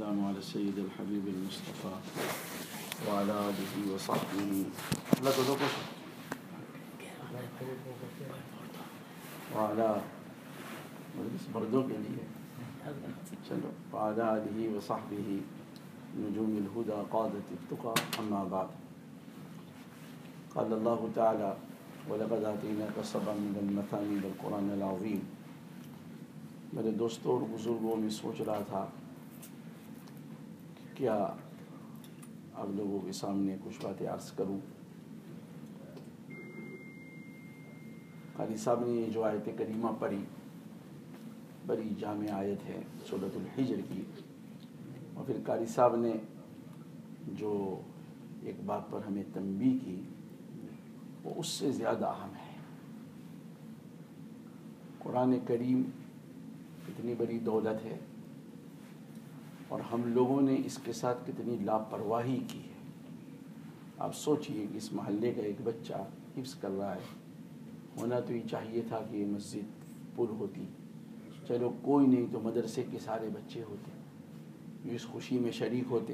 والسلام على السيد الحبيب المصطفى وعلى آله وصحبه وعلى بردوں کے لیے چلو وعلى آله وصحبه نجوم الهدى قادة التقى أما بعد قال الله تعالى وَلَقَدْ آتَيْنَاكَ سَبْعًا مِنَ الْمَثَانِي وَالْقُرْآنِ الْعَظِيمِ۔ میرے دوستوں اور بزرگوں میں سوچ رہا تھا کہ کیا آپ لوگوں کے سامنے کچھ باتیں عرض کروں۔ قاری صاحب نے جو آیت کریمہ پڑھی بڑی جامع آیت ہے سورۃ الحجر کی، اور پھر قاری صاحب نے جو ایک بات پر ہمیں تنبیہ کی وہ اس سے زیادہ اہم ہے۔ قرآن کریم کتنی بڑی دولت ہے اور ہم لوگوں نے اس کے ساتھ کتنی لاپرواہی کی ہے۔ آپ سوچئے کہ اس محلے کا ایک بچہ حفظ کر رہا ہے، ہونا تو یہ چاہیے تھا کہ یہ مسجد پر ہوتی، چلو کوئی نہیں تو مدرسے کے سارے بچے ہوتے جو اس خوشی میں شریک ہوتے،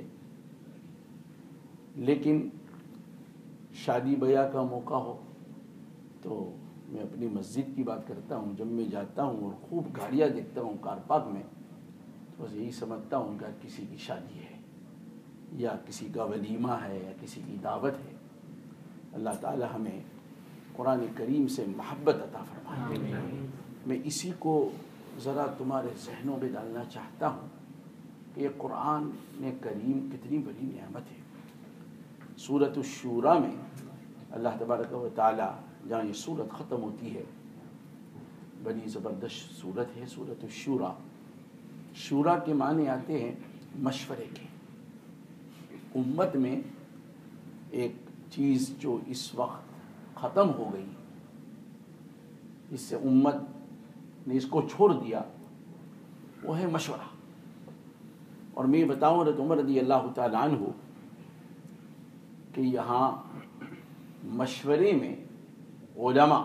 لیکن شادی بیاہ کا موقع ہو تو میں اپنی مسجد کی بات کرتا ہوں۔ جب میں جاتا ہوں اور خوب گاڑیاں دیکھتا ہوں کار پارک میں تو بس یہی سمجھتا ہوں کہ کسی کی شادی ہے یا کسی کا ولیمہ ہے یا کسی کی دعوت ہے۔ اللہ تعالی ہمیں قرآن کریم سے محبت عطا فرمائے۔ میں اسی کو ذرا تمہارے ذہنوں میں ڈالنا چاہتا ہوں کہ یہ قرآن کریم کتنی بڑی نعمت ہے۔ سورۃ الشورى میں اللہ تبارک و تعالی جہاں یہ سورت ختم ہوتی ہے، بڑی زبردست سورت ہے سورۃ الشورى۔ شورا کے معنی آتے ہیں مشورے کے۔ امت میں ایک چیز جو اس وقت ختم ہو گئی، اس سے امت نے اس کو چھوڑ دیا، وہ ہے مشورہ۔ اور میں بتاؤں حضرت عمر رضی اللہ تعالیٰ عنہ کہ یہاں مشورے میں علماء،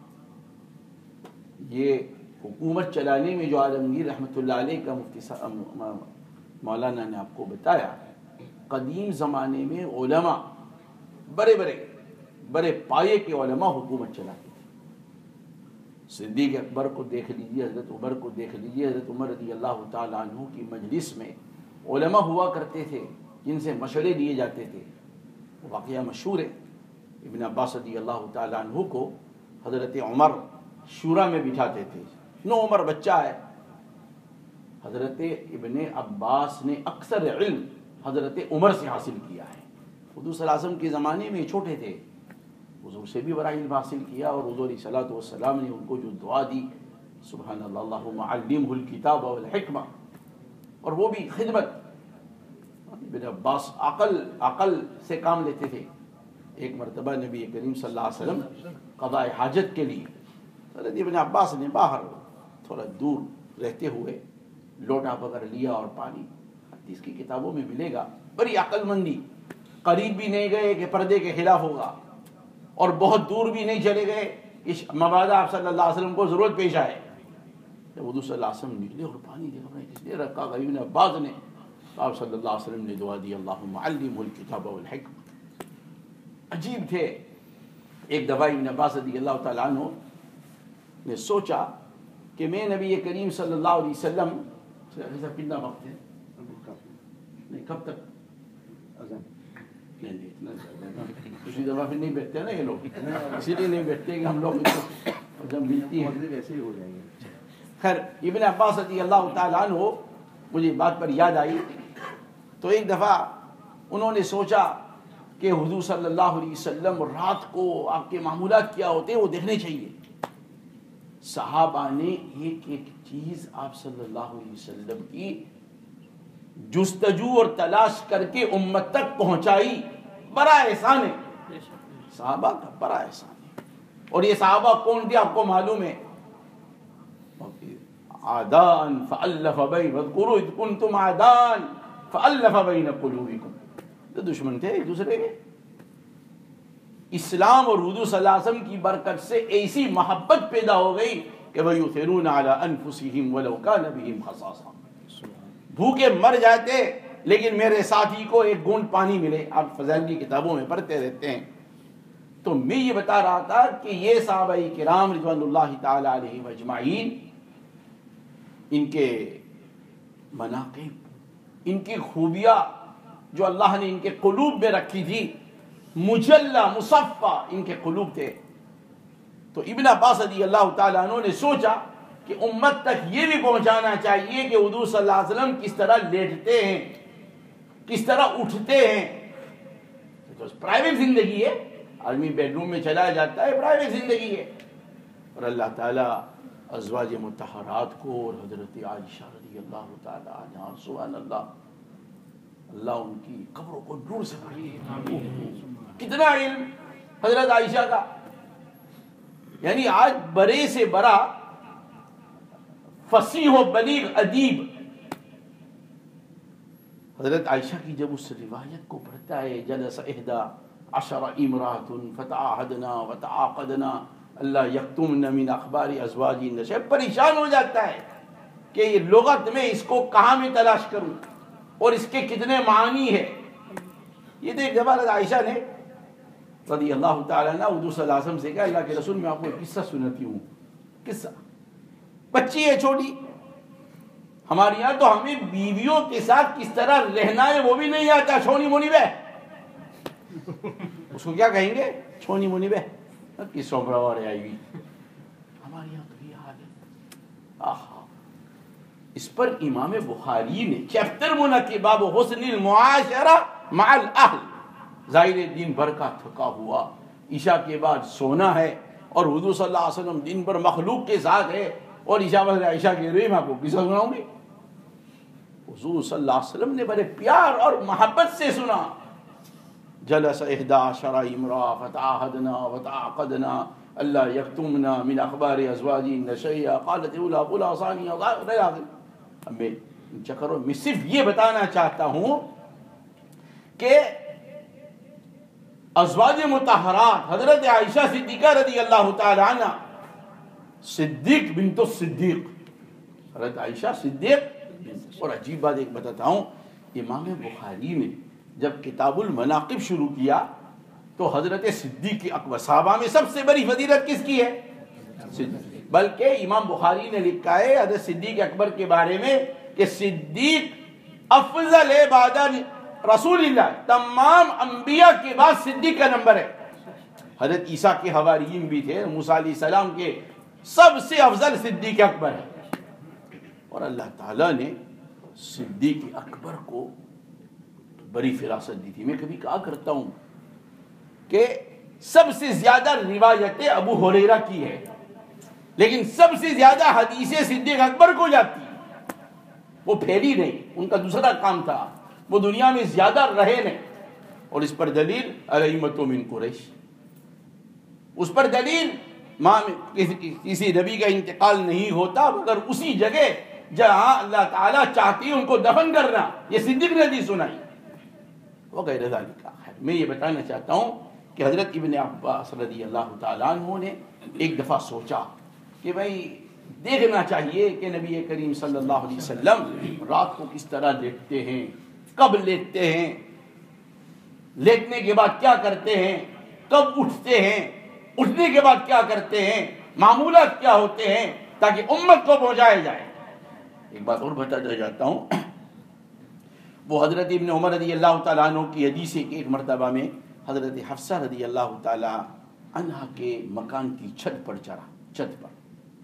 یہ حکومت چلانے میں جو عالمگیر رحمۃ اللہ علیہ کا مفتی مولانا نے آپ کو بتایا، قدیم زمانے میں علماء بڑے پائے کے علماء حکومت چلاتے تھے۔ صدیق اکبر کو دیکھ لیجیے، حضرت عمر کو دیکھ لیجیے، حضرت عمر رضی اللہ تعالیٰ عنہ کی مجلس میں علماء ہوا کرتے تھے جن سے مشورے لیے جاتے تھے۔ وہ واقعہ مشہور ہے، ابن عباس رضی اللہ تعالیٰ عنہ کو حضرت عمر شورا میں بٹھاتے تھے۔ 9 عمر بچہ ہے، حضرت ابن عباس نے اکثر علم حضرت عمر سے حاصل کیا ہے۔ حضور صلی اللہ علیہ وسلم کے زمانے میں چھوٹے تھے، حضور سے بھی بڑا علم حاصل کیا، اور حضور علیہ الصلوۃ والسلام نے ان کو جو دعا دی، سبحان اللہ اللہم علمہ الکتاب والحکمہ، اور وہ بھی خدمت۔ ابن عباس عقل سے کام لیتے تھے۔ ایک مرتبہ نبی کریم صلی اللہ علیہ وسلم قضاء حاجت کے لیے حضرت ابن عباس نے باہر تھوڑا دور رہتے ہوئے لوٹا پکڑ لیا اور پانی، حدیث کی کتابوں میں ملے گا، بڑی عقل مندی، قریب بھی نہیں گئے کہ پردے کے خلاف ہوگا، اور بہت دور بھی نہیں چلے گئے اس مبادہ آپ صلی اللہ علیہ وسلم کو ضرورت پیش آئے۔ جب حضور صلی اللہ علیہ وسلم نکلے اور پانی دیکھا کس نے رکھا، ابن عباس نے، آپ صلی اللہ علیہ وسلم نے دعا دی اللہم علمہ الکتاب والحکمہ۔ عجیب تھے۔ ایک دفعہ ابن عباس رضی اللہ تعالیٰ عنہ نے سوچا کہ میں نبی کریم صلی اللہ علیہ وسلم کتنا وقت ہے، نہیں کب تک اذان، دوسری دفعہ پھر نہیں بیٹھتے نا یہ لوگ، اسی لیے نہیں بیٹھتے کہ ہم لوگ جب ملتی ہیں ویسے ہی ہو جائیں گے۔ خیر، ابن عباس رضی اللہ تعالیٰ عنہ مجھے بات پر یاد آئی، تو ایک دفعہ انہوں نے سوچا کہ حضور صلی اللہ علیہ وسلم رات کو آپ کے معمولات کیا ہوتے وہ دیکھنے چاہیے۔ صحابہ نے ایک ایک چیز آپ صلی اللہ علیہ وسلم کی جستجو اور تلاش کر کے امت تک پہنچائی۔ بڑا احسان ہے، صحابہ کا بڑا احسان ہے۔ اور یہ صحابہ کون تھے آپ کو معلوم ہے؟ عادان فألف بین، واذکروا اذ کنتم عادان فألف بین قلوبکم، تو دشمن تھے ایک دوسرے کے۔ اسلام اور حضور صلی اللہ علیہ وسلم کی برکت سے ایسی محبت پیدا ہو گئی کہ وَيُؤْثِرُونَ عَلَىٰ أَنفُسِهِمْ وَلَوْ كَانَ بِهِمْ خَصَاصَةٌ، بھوکے مر جاتے لیکن میرے ساتھی کو ایک گھونٹ پانی ملے. آپ فضائل کی کتابوں میں پڑھتے رہتے ہیں. تو میں یہ بتا رہا تھا کہ یہ صحابہ کرام رضوان اللہ تعالی علیہم اجمعین، ان کے مناقب، ان کی خوبیاں جو اللہ نے ان کے قلوب میں رکھی تھی، مجلہ مصفہ ان کے قلوب تھے. تو ابن عباس رضی اللہ تعالیٰ عنہ نے سوچا کہ امت تک یہ بھی پہنچانا چاہیے کہ حضور صلی اللہ علیہ وسلم کس طرح لیٹتے ہیں، کس طرح اٹھتے ہیں. تو پرائیویٹ زندگی ہے، آدمی بیڈ روم میں چلا جاتا ہے، پرائیویٹ زندگی ہے. اور اللہ تعالیٰ ازواج مطہرات کو اور حضرت عائشہ رضی اللہ تعالیٰ عنہا، سبحان اللہ، اللہ ان کی قبروں کو نور سے بھرے. کتنا علم حضرت عائشہ کا، یعنی آج بڑے سے بڑا فصیح و بلیغ ادیب حضرت عائشہ کی جب اس روایت کو پڑھتا ہے، جلس احدى عشر امرأة فتعاهدنا وتعاقدنا اللہ یکتمن من اخبار ازواجہن، پریشان ہو جاتا ہے کہ یہ لغت میں اس کو کہاں میں تلاش کروں اور اس کے کتنے معنی ہے. یہ دیکھ جب حضرت عائشہ نے رضی اللہ تعالیٰ عنہ حضور صلی اللہ علیہ وسلم سے کہا، اللہ کے رسول میں آپ کو ایک قصہ سناتی ہوں. قصہ، بچی ہے چھوٹی، ہمارے یہاں تو ہمیں بیویوں کے ساتھ کس طرح رہنا ہے وہ بھی نہیں آتا. چھونی مونی بہ، اس کو کیا کہیں گے؟ چھونی مونی بہ، کس سوپراوار آئی ہوئی. ہمارے یہاں تو یہ حال ہے. آہا، اس پر امام بخاری نے چیپٹر منعقد باب حسن المعاشرہ مع الاہل. ظاہر دن بھر کا تھکا ہوا، عشاء کے بعد سونا ہے، اور حضور صلی اللہ علیہ وسلم دن بھر مخلوق کے ساتھ ہے، اور عشاء کے روئے میں آپ کو قصہ سناؤں گی. حضور صلی اللہ علیہ وسلم نے بڑے پیار اور محبت سے سنا. جلس احدى عشر امرأة فتعاهدنا وتعاقدنا الا يكتمنا من اخبار ازواجهن شيئا قالت الاولى فلا ثانية. میں چکروں میں صرف یہ بتانا چاہتا ہوں کہ ازواج مطہرات حضرت عائشہ صدیقہ رضی اللہ تعالی عنہ، صدیق بنت الصدیق، حضرت عائشہ صدیق. اور عجیب بات ایک بتاتا ہوں، امام بخاری نے جب کتاب المناقب شروع کیا تو حضرت صدیق اکبر، صحابہ میں سب سے بڑی فضیلت کس کی ہے؟ صدیق. بلکہ امام بخاری نے لکھا ہے حضرت صدیق اکبر کے بارے میں کہ صدیق افضل ہے بعد رسول اللہ، تمام انبیاء کے بعد صدیق کا نمبر ہے. حضرت عیسیٰ کے حواریین بھی تھے، موسیٰ علیہ السلام کے، سب سے افضل صدیق اکبر ہے. اور اللہ تعالیٰ نے صدیق اکبر کو بڑی فراست دی تھی. میں کبھی کہا کرتا ہوں کہ سب سے زیادہ روایتیں ابو ہریرہ کی ہے، لیکن سب سے زیادہ حدیثیں صدیق اکبر کو جاتی. وہ پھیلی نہیں، ان کا دوسرا کام تھا، وہ دنیا میں زیادہ رہے نہیں. اور اس پر دلیل الائمۃ من قریش، اس پر دلیل کسی نبی کا انتقال نہیں ہوتا مگر اسی جگہ جہاں اللہ تعالیٰ چاہتی ان کو دفن کرنا. یہ صدیق نے حدیث سنائی وغیرہ ذالک. میں یہ بتانا چاہتا ہوں کہ حضرت ابن عباس رضی اللہ تعالیٰ عنہ نے ایک دفعہ سوچا کہ بھائی دیکھنا چاہیے کہ نبی کریم صلی اللہ علیہ وسلم رات کو کس طرح لیٹتے ہیں، کب لیٹتے ہیں، لیٹنے کے بعد کیا کرتے ہیں، کب اٹھتے ہیں، اٹھنے کے بعد کیا کرتے ہیں، معمولات کیا ہوتے ہیں، تاکہ امت کو پہنچایا جائے. ایک بات اور بتاتا جاتا ہوں، وہ حضرت ابن عمر رضی اللہ تعالیٰ عنہ کی حدیث ہے کہ ایک مرتبہ میں حضرت حفصہ رضی اللہ تعالیٰ عنہ کے مکان کی چھت پر چڑھا، چھت پر.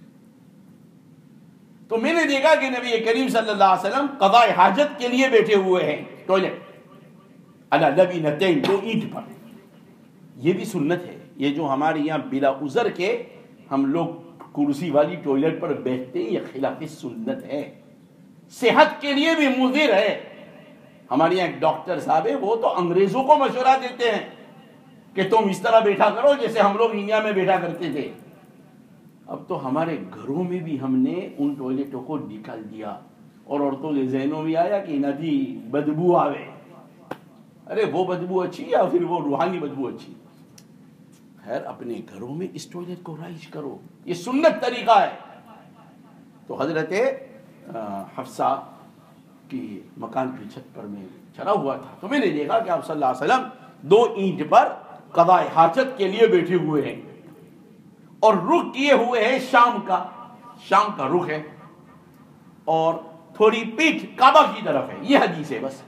تو میں نے دیکھا کہ نبی کریم صلی اللہ علیہ وسلم قضاء حاجت کے لیے بیٹھے ہوئے ہیں ٹوائلٹ علی لبنتین، دو اینٹ پر. یہ بھی سنت ہے. یہ جو ہمارے یہاں بلا عذر کے ہم لوگ کرسی والی ٹوائلٹ پر بیٹھتے ہیں، یہ خلاف سنت ہے، صحت کے لیے بھی مضر ہے. ہمارے یہاں ایک ڈاکٹر صاحب ہے، وہ تو انگریزوں کو مشورہ دیتے ہیں کہ تم اس طرح بیٹھا کرو جیسے ہم لوگ انڈیا میں بیٹھا کرتے تھے. اب تو ہمارے گھروں میں بھی ہم نے ان ٹوائلٹوں کو نکال دیا، اور عورتوں کے ذہنوں میں آیا کہ ندی بدبو آوے. ارے وہ بدبو اچھی یا پھر وہ روحانی بدبو اچھی؟ خیر اپنے گھروں میں اس ٹوائلٹ کو رائج کرو، یہ سنت طریقہ ہے. تو حضرت حفصہ کی مکان کی چھت پر میں چڑھا ہوا تھا تو میں نے دیکھا کہ آپ صلی اللہ علیہ وسلم 2 اینٹ پر قضاء حاجت کے لیے بیٹھے ہوئے ہیں اور رخ کیے ہوئے ہیں شام کا رخ ہے اور تھوڑی پیٹھ کعبہ کی طرف ہے. یہ حدیث ہے بس.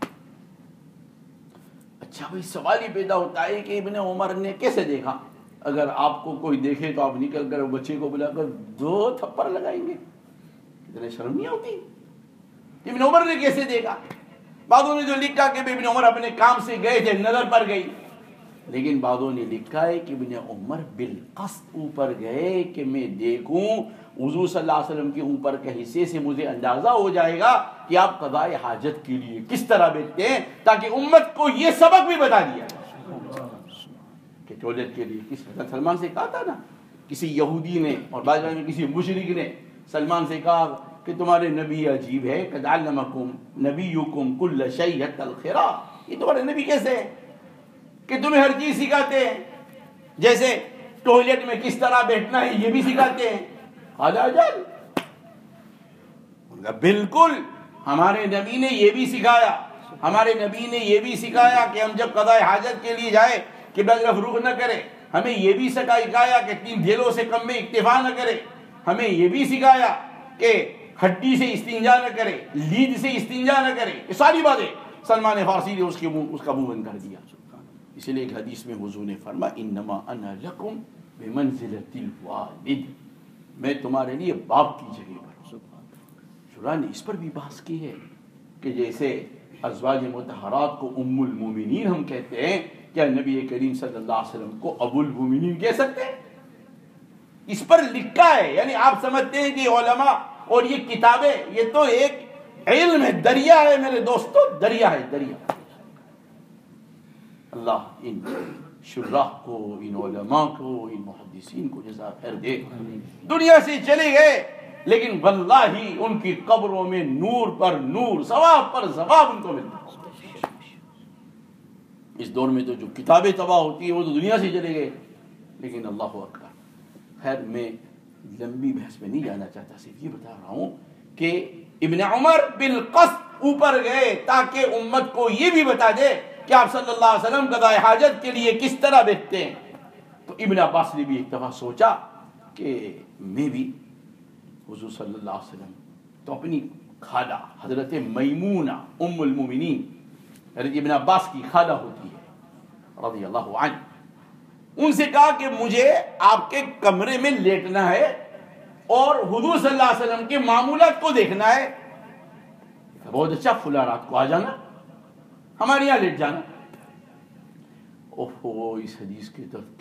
اچھا بھائی سوال ہی پیدا ہوتا ہے کہ ابن عمر نے کیسے دیکھا؟ اگر آپ کو کوئی دیکھے تو آپ نکل کر بچے کو بلا کر 2 تھپڑ لگائیں گے؟ اتنے شرم نہیں ہوتی؟ ابن عمر نے کیسے دیکھا؟ بعضوں نے جو لکھا کہ ابن عمر اپنے کام سے گئے تھے، نظر پڑ گئی، لیکن بعضوں نے لکھا ہے کہ ابن عمر بالقصد اوپر گئے کہ میں دیکھوں حضور صلی اللہ علیہ وسلم کے اوپر کے حصے سے مجھے اندازہ ہو جائے گا کہ آپ قضاء حاجت کے لیے کس طرح بیٹھتے ہیں، تاکہ امت کو یہ سبق بھی بتا دیا کہ ٹوائلٹ کے لیے کس طرح. سلمان سے کہا تھا نا کسی یہودی نے اور بعض میں کسی مشرک نے سلمان سے کہا کہ تمہارے نبی عجیب ہے، قد علمکم نبیکم کل شیء حتی الخراء. یہ تمہارے نبی کیسے ہیں کہ تمہیں ہر چیز سکھاتے ہیں، جیسے ٹوائلٹ میں کس طرح بیٹھنا ہے یہ بھی سکھاتے ہیں. قال اجل، بالکل ہمارے نبی نے یہ بھی سکھایا. ہمارے نبی نے یہ بھی سکھایا کہ ہم جب قضاء حاجت کے لیے جائے قبلہ کی طرف رخ نہ کرے. ہمیں یہ بھی سکھایا کہ 3 ڈھیلوں سے کم میں اکتفا نہ کرے. ہمیں یہ بھی سکھایا کہ ہڈی سے استنجا نہ کرے، لید سے استنجا نہ کرے. یہ ساری باتیں سلمان فارسی نے اس کا منہ بند کر دیا. اس لیے ایک حدیث میں حضور نے فرمایا انما انا لکم بمنزلۃ الوالد، میں تمہارے لیے باپ کی جگہ پر ہوں. شورا نے اس پر بھی بحث کی ہے کہ جیسے ازواج مطہرات کو ام المومنین ہم کہتے ہیں، کیا نبی کریم صلی اللہ علیہ وسلم کو ابو المومنین کہہ سکتے ہیں؟ اس پر لکھا ہے. یعنی آپ سمجھتے ہیں کہ علماء اور یہ کتابیں یہ تو ایک علم ہے، دریا ہے میرے دوستو، دریا ہے، دریا. اللہ ان شراح کو، ان علماء کو، ان محدثین کو جزا خیر دے. دنیا سے چلے گئے لیکن واللہ ان کی قبروں میں نور پر نور، ثواب پر ثواب ان کو ملتا. اس دور میں تو جو کتابیں تباہ ہوتی ہیں وہ تو دنیا سے چلے گئے، لیکن اللہ اکبر. خیر میں لمبی بحث میں نہیں جانا چاہتا، صرف یہ بتا رہا ہوں کہ ابن عمر بالقصد اوپر گئے تاکہ امت کو یہ بھی بتا دے کہ آپ صلی اللہ علیہ وسلم قضاء حاجت کے لیے کس طرح بیٹھتے ہیں. تو ابن عباس نے بھی ایک دفعہ سوچا کہ میں بھی حضور صلی اللہ علیہ وسلم تو اپنی خالہ حضرت میمونہ ام المومنین حضرت ابن عباس کی خالہ ہوتی ہے رضی اللہ عنہ، ان سے کہا کہ مجھے آپ کے کمرے میں لیٹنا ہے اور حضور صلی اللہ علیہ وسلم کے معمولات کو دیکھنا ہے. بہت اچھا، فلاں رات کو آ جانا، ہمارے یہاں لیٹ جانا. اوہو، اس حدیث کے تحت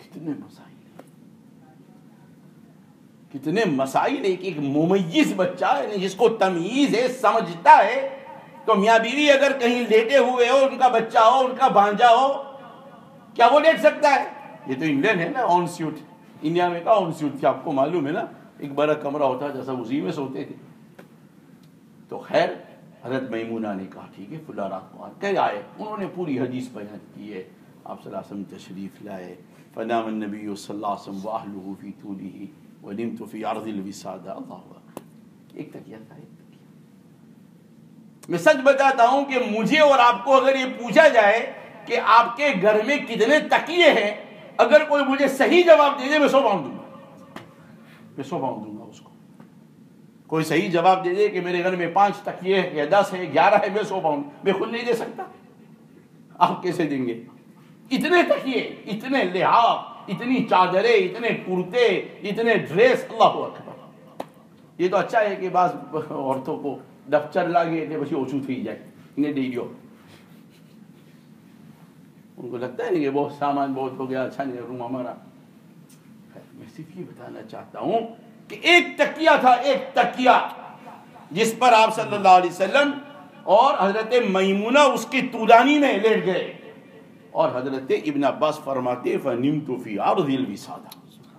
کتنے مسائل. ایک ممیز بچہ یعنی جس کو تمیز ہے، سمجھتا ہے، تو میاں بیوی اگر کہیں لیٹے ہوئے ہو، ان کا بچہ ہو، ان کا بھانجا ہو، کیا وہ لیٹ سکتا ہے؟ یہ تو انگلینڈ ہے نا، آن سیوٹ. انڈیا میں کہا آن سیوٹ تھی، آپ کو معلوم ہے نا، ایک بڑا کمرہ ہوتا جیسا اسی میں سوتے تھے. تو خیر حضرت میمونہ نے کہا ٹھیک ہے فلاں رات کو آئے. انہوں نے پوری حدیث بیان کی ہے. آپ صلی اللہ علیہ وسلم تشریف لائے. فنام النبی صلی اللہ علیہ وسلم واہلہ فی طولہ ونمت فی عرض الوسادہ. اللہ اکبر. ایک تکیہ تھا، ایک تکیہ. میں سچ بتاتا ہوں کہ مجھے اور آپ کو اگر یہ پوچھا جائے کہ آپ کے گھر میں کتنے تکیے ہیں، اگر کوئی مجھے صحیح جواب دے دے میں 100 پاؤنڈ دوں گا. میں 100 پاؤنڈ دوں گا اس کو. کوئی صحیح جواب دے دے کہ میرے گھر میں 5 تکیے ہیں یا 10 ہے 11 ہے، میں 100 پاؤنڈ میں خود نہیں دے سکتا. آپ کیسے دیں گے؟ اتنے تکیے، اتنے لحاف، اتنی چادریں، اتنے کرتے، اتنے ڈریس. اللہ اکبر. یہ تو اچھا ہے کہ بعض عورتوں کو دفتر لاگے تھے بچی اوچو تھی جائے انہیں دے دیو. ان کو لگتا ہے کہ بہت سامان بہت ہو گیا، اچھا نہیں روم ہمارا. میں صرف یہ بتانا چاہتا ہوں کہ ایک تکیہ تھا، ایک تکیہ جس پر آپ صلی اللہ علیہ وسلم اور حضرت میمونہ اس کی طولانی میں لیٹ گئے. اور حضرت ابن عباس فرماتے فنمت فی عرض الوسادہ.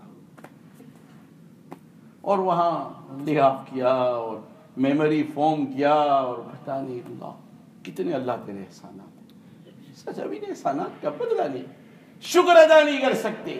اور وہاں لحاف کیا اور میموری فارم کیا اور پتہ نہیں اللہ کتنے اللہ تیرے احسانات. سچ ابھی نے احسانات کا بدلہ نہیں، شکر ادا نہیں کر سکتے.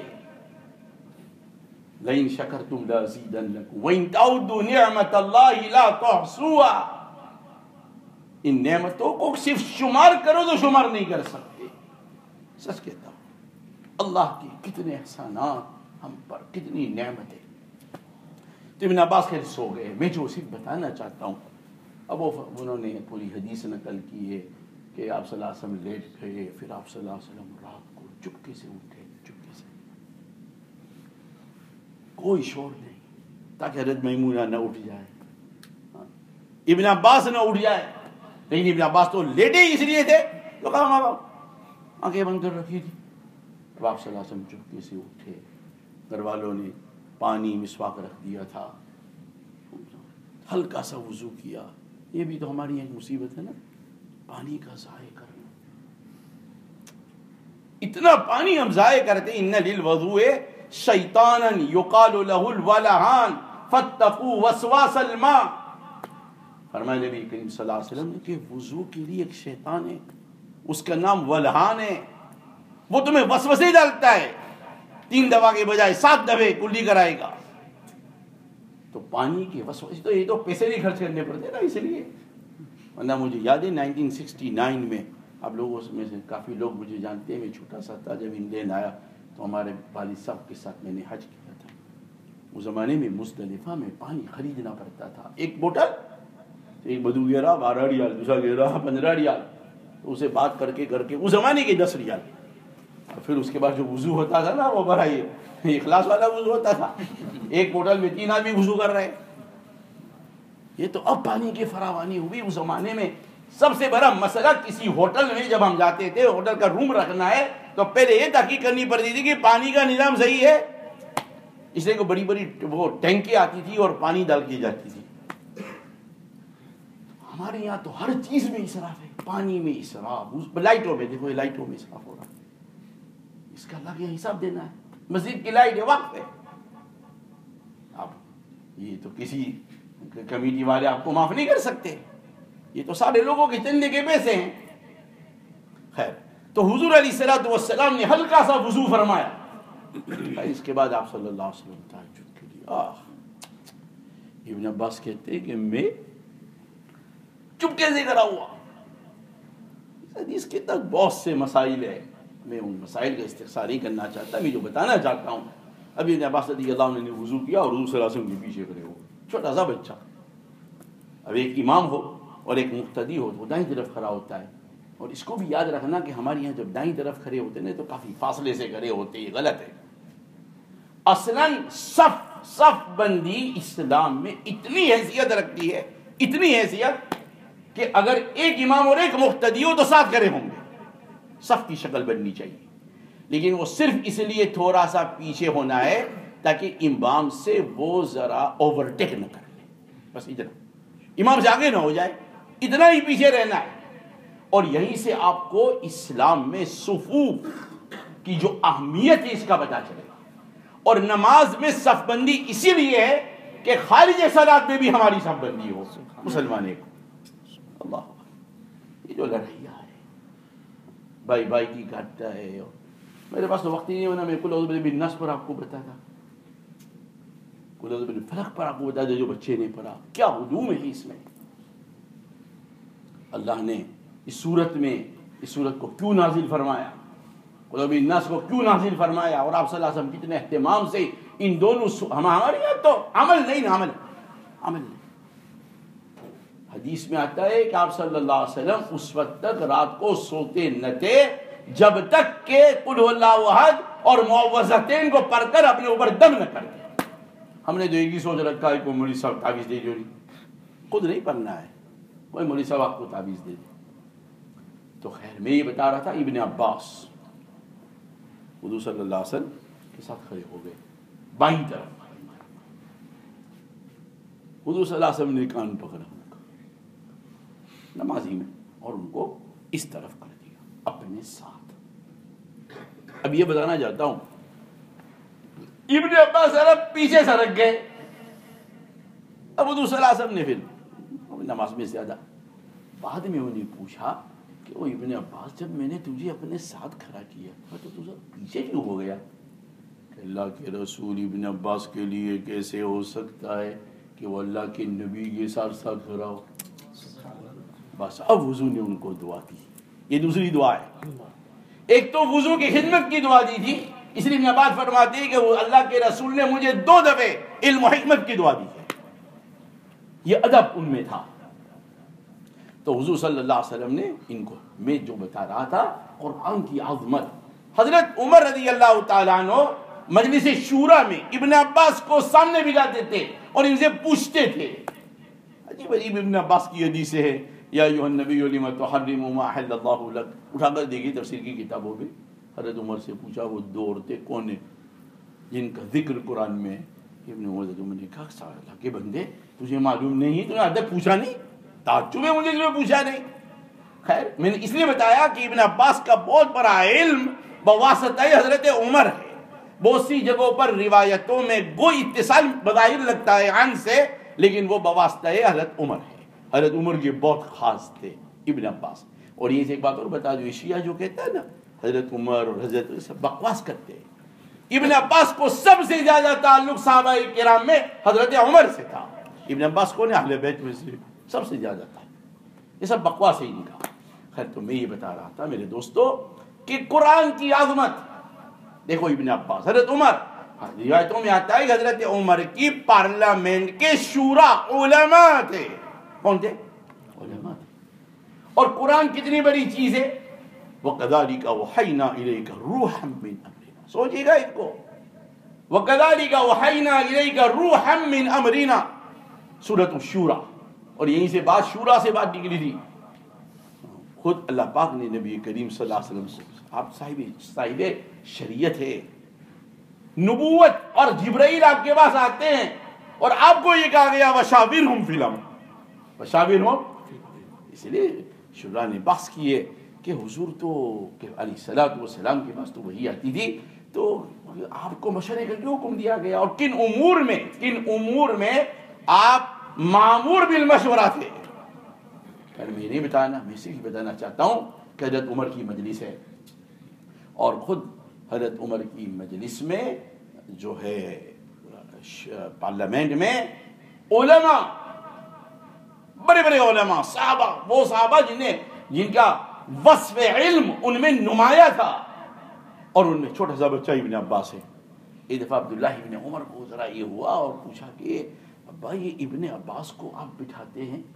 لئن شکرتم لازیدنکم وان تعدوا نعمت اللہ لا تحصوها. ان نعمتوں کو صرف شمار کرو تو شمار نہیں کر سکتے. سچ کہتا ہوں اللہ کے کتنے احسانات ہم پر، کتنی نعمتیں. تو ابن عباس خیر سو گئے. میں جو صرف بتانا چاہتا ہوں، اب انہوں نے پوری حدیث نقل کی ہے کہ آپ صلی اللہ علیہ وسلم لیٹ گئے، پھر آپ صلی اللہ علیہ وسلم رات کو چپکے سے اٹھے، چپکے سے، کوئی شور نہیں تاکہ حضرت میمونہ نہ اٹھ جائے، ابن عباس نہ اٹھ جائے. لیکن ابن عباس تو لیٹے ہی اس لیے تھے تو کہا آنکھیں بند کر رکھی تھی. اب آپ صلی اللہ علیہ وسلم چپکے سے اٹھے، گھر والوں نے پانی مسواک رکھ دیا تھا، ہلکا سا وضو کیا. یہ بھی تو ہماری ایک مصیبت ہے نا، پانی کا ضائع کرنا. اتنا پانی ہم ضائع کرتے. ان للوضوء شیطانا یقال له الولہان فاتقوا وسواس الماء. فرمایا نبی کریم صلی اللہ علیہ وسلم نے کہ وضو کے لیے ایک شیطان ہے، اس کا نام ولہان ہے. وہ تمہیں وسوسے ڈالتا ہے، 3 دفعہ کے بجائے 7 دفعے کلی کرائے گا. تو پانی کے وسوسے تو یہ تو پیسے نہیں خرچ کرنے پڑتے نا، اس لیے. ورنہ مجھے یاد ہے 1969 میں، آپ لوگوں میں سے کافی لوگ مجھے جانتے ہیں، میں چھوٹا سا تھا جب انگلینڈ آیا تو ہمارے والد صاحب کے ساتھ میں نے حج کیا تھا. اس زمانے میں مزدلفہ میں پانی خریدنا پڑتا تھا. ایک بوتل ایک بدو گہ رہا 12 ریال، دوسرا گہ رہا 15 ریال. تو اسے بات کر کے اس زمانے کے 10 ریال. پھر اس کے بعد جو وضو ہوتا تھا نا وہ بڑا اخلاص والا وضو ہوتا تھا. ایک بوتل میں 3 آدمی وضو کر رہے. یہ تو اب پانی کی فراوانی ہوئی. اس زمانے میں سب سے بڑا مسئلہ، کسی ہوٹل میں جب ہم جاتے تھے، ہوٹل کا روم رکھنا ہے تو پہلے یہ تحقیق کرنی پڑتی تھی کہ پانی کا نظام صحیح ہے. اس لیے بڑی بڑی وہ ٹینکیں آتی تھی اور پانی ڈال کی جاتی تھی. ہمارے یہاں تو ہر چیز میں اسراف ہے. پانی میں اسراف، لائٹوں میں دیکھو، لائٹوں میں اسراف ہو رہا ہے. اس کا اللہ کے حساب دینا ہے. مسجد کی لائٹ ہے، وقت ہے. اب یہ تو کسی کمیٹی والے آپ کو معاف نہیں کر سکتے. یہ تو سارے لوگوں کے چندے کے پیسے ہیں. خیر، تو حضور علیہ الصلوۃ والسلام نے ہلکا سا وضو فرمایا. اس کے بعد آپ صلی اللہ علیہ وسلم تہجد کے لیے. ابن عباس کہتے ہیں کہ میں چپکے سے کرا ہوا. حدیث کے تک بہت سے مسائل ہیں، میں ان مسائل کا استفسار نہیں کرنا چاہتا. میں جو بتانا چاہتا ہوں، ابھی ابن عباس رضی اللہ عنہ نے وضو کیا اور حضور صلی اللہ علیہ وسلم کے پیچھے کھڑے ہو، چھوٹا سا بچہ. اب ایک امام ہو اور ایک مقتدی ہو، وہ دائیں طرف کھڑا ہوتا ہے. اور اس کو بھی یاد رکھنا کہ ہمارے یہاں جب دائیں طرف کھڑے ہوتے ہیں تو کافی فاصلے سے کھڑے ہوتے ہیں. یہ غلط ہے. اصلاً صف بندی اسلام میں اتنی حیثیت رکھتی ہے، اتنی حیثیت کہ اگر ایک امام اور ایک مقتدی ہو تو ساتھ کھڑے ہوں گے. صف کی شکل بننی چاہیے. لیکن وہ صرف اس لیے تھوڑا سا پیچھے ہونا ہے تاکہ امام سے وہ ذرا اوورٹیک نہ کر لے. بس اتنا، امام سے آگے نہ ہو جائے، اتنا ہی پیچھے رہنا ہے. اور یہیں سے آپ کو اسلام میں صفوف کی جو اہمیت ہے اس کا پتہ چلے گا. اور نماز میں صف بندی اسی لیے ہے کہ خارج صلاۃ میں بھی ہماری صف بندی ہو. مسلمان کو اللہ، یہ جو لڑائیاں ہے، بھائی بھائی کی کاٹتا ہے. میرے پاس تو وقت ہی نہیں ہونا. میں کل اعوذ برب الناس پر آپ کو بتاتا، کل اعوذ برب الفلق پر آپ کو بتاتا جو بچے نے پڑھا. کیا علوم ہے اس میں. اللہ نے اس صورت کو کیوں نازل فرمایا، کل اعوذ برب الناس کو کیوں نازل فرمایا، اور آپ صلی اللہ علیہ وسلم کتنے اہتمام سے ان دونوں ہمارے یہاں تو عمل نہیں. حدیث میں آتا ہے کہ آپ صلی اللہ علیہ وسلم اس وقت تک رات کو سوتے نہ تھے جب تک کہ قل هو اللہ احد اور معوذتین کو پڑھ کر اپنے اوپر دم نہ کر دیا. ہم نے جو ایک ہی سوچ رکھا ہے کوئی مولوی صاحب تعویذ دے جو خود نہیں پڑھنا ہے، کوئی مولوی صاحب آپ کو تعویذ دے دے. تو خیر، میں یہ بتا رہا تھا، ابن عباس حضور صلی اللہ علیہ وسلم کے ساتھ کھڑے ہو گئے بائیں طرف. حضور صلی اللہ علیہ وسلم نے کان پکڑا نمازی میں اور ان کو اس طرف کر دیا اپنے ساتھ. اب یہ بتانا چاہتا ہوں، ابن عباس پیچھے سرک گئے. اب حضور صلی اللہ علیہ وسلم نے پھر نماز میں زیادہ بعد میں انہیں پوچھا کہ وہ ابن عباس، جب میں نے تجھے اپنے ساتھ کھڑا کیا تو تو پیچھے کیوں ہو گیا؟ کہ اللہ کے رسول ابن عباس کے لیے کیسے ہو سکتا ہے کہ وہ اللہ کے نبی کے ساتھ ساتھ کھڑا ہو. بس اب وضو نے ان کو دعا دی. یہ دوسری دعا ہے. ایک تو وضو کی خدمت کی دعا دی تھی، اس لیے ابن عباس فرماتے ہیں کہ وہ اللہ کے رسول نے مجھے 2 دفعے علم و حکمت کی دعا دی ہے. یہ ادب ان میں تھا. تو حضور صلی اللہ علیہ وسلم نے ان کو، میں جو بتا رہا تھا قرآن کی عظمت، حضرت عمر رضی اللہ تعالیٰ عنہ مجلس شورا میں ابن عباس کو سامنے بلاتے تھے اور ان سے پوچھتے تھے. عجیب عجیب ابن عباس کی حدیث ہے، یا ایھا النبی لم تحرم ما احل اللہ لک. اٹھا کر دیکھیے تفسیر کی کتابوں میں حضرت عمر سے پوچھا وہ 2 عورتیں کون ہیں جن کا ذکر قرآن میں ہے. ابن عمر نے کہا اللہ کے بندے تجھے معلوم نہیں، تو نے ادب پوچھا نہیں؟ تعجب ہے مجھے جو پوچھا نہیں. خیر میں نے اس لیے بتایا کہ ابن عباس کا بہت بڑا علم بواسطہ حضرت عمر ہے. بہت سی جگہوں پر روایتوں میں کوئی اتصال بظاہر لگتا ہے عن سے، لیکن وہ بواسطہ حضرت عمر ہے. حضرت عمر کے بہت خاص تھے ابن عباس. اور یہ ایک بات اور بتا دو، شیعہ جو کہتا ہے نا حضرت عمر اور حضرت سب بکواس کرتے ہیں. ابن عباس کو سب سے زیادہ تعلق صحابہ کرام میں حضرت عمر سے تھا. ابن عباس کو نے اہل بیت میں سے سب سے زیادہ تھا. یہ سب بکواس ہی نہیں کہا. خیر تو میں یہ بتا رہا تھا میرے دوستو کہ قرآن کی عظمت دیکھو. ابن عباس، حضرت عمر، روایتوں میں آتا ہے کہ حضرت عمر کی پارلیمنٹ کے شورا علماء تھے. کون تھے؟ علماء تھے. اور قرآن کتنی بڑی چیز ہے. وَكَذَلِكَ أَوْحَيْنَا إِلَيْكَ رُوحًا مِّنْ أَمْرِنَا. سوچئے گا ان کو. وَكَذَلِكَ أَوْحَيْنَا إِلَيْكَ رُوحًا مِّنْ أَمْرِنَا، سورۃ الشورى. اور یہیں سے بات شورا سے بات نکلی تھی. خود اللہ پاک نے نبی کریم صلی اللہ علیہ وسلم کو، آپ صاحب شریعت ہے، نبوت، اور جبرائیل آپ کے پاس آتے ہیں اور آپ کو یہ کہا گیا وَشَاوِرْهُمْ فِي الْأَمْرِ، وَشَاوِرْهُمْ. اس لیے شورا نے بحث کی ہے کہ حضور تو علیہ الصلوۃ والسلام کے پاس تو وحی آتی تھی، تو آپ کو مشورے کا کیوں حکم دیا گیا، اور کن امور میں آپ مامور بالمشورہ تھے. میں نہیں بتانا، میں صرف بتانا چاہتا ہوں کہ حضرت عمر کی مجلس ہے، اور خود حضرت عمر کی مجلس میں جو ہے پارلیمنٹ میں علماء، بڑے بڑے علماء، صحابہ، وہ صحابہ جن کا وصف علم ان میں نمایاں تھا، اور ان میں چھوٹا سا بچہ ابن عباس ہے. ایک دفعہ عبداللہ ابن عمر کو ذرا یہ ہوا اور پوچھا کہ ابا یہ ابن عباس کو آپ بٹھاتے ہیں.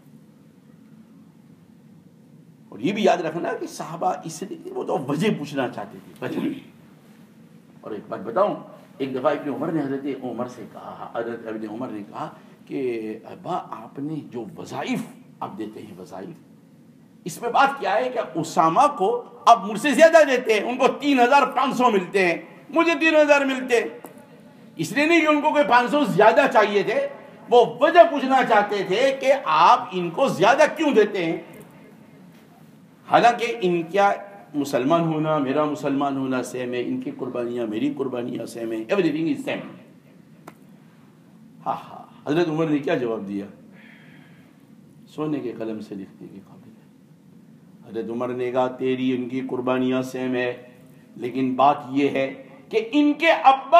اور یہ بھی یاد رکھنا کہ صحابہ اس لیے وہ تو وجہ پوچھنا چاہتے تھے، وجہ. اور ایک بات بتاؤں، ایک دفعہ ابن عمر نے حضرت عمر سے کہا، حضرت ابن عمر نے کہا کہ ابا آپ نے جو وظائف آپ دیتے ہیں، وظائف، اس میں بات کیا ہے کہ اسامہ کو آپ مجھ سے زیادہ دیتے ہیں، ان کو 3500 ملتے ہیں، مجھے 3000 ملتے ہیں. اس لیے نہیں کہ ان کو کوئی 500 زیادہ چاہیے تھے، وہ وجہ پوچھنا چاہتے تھے کہ آپ ان کو زیادہ کیوں دیتے ہیں. حالانکہ ان کا مسلمان ہونا، میرا مسلمان ہونا سیم ہے، ان کی قربانیاں میری قربانیاں سیم ہے، ایوری تھنگ از سیم. ہاں ہاں. حضرت عمر نے کیا جواب دیا؟ سونے کے قلم سے لکھنے کے قابل ہے. حضرت عمر نے کہا تیری ان کی قربانیاں سیم ہے، لیکن بات یہ ہے کہ ان کے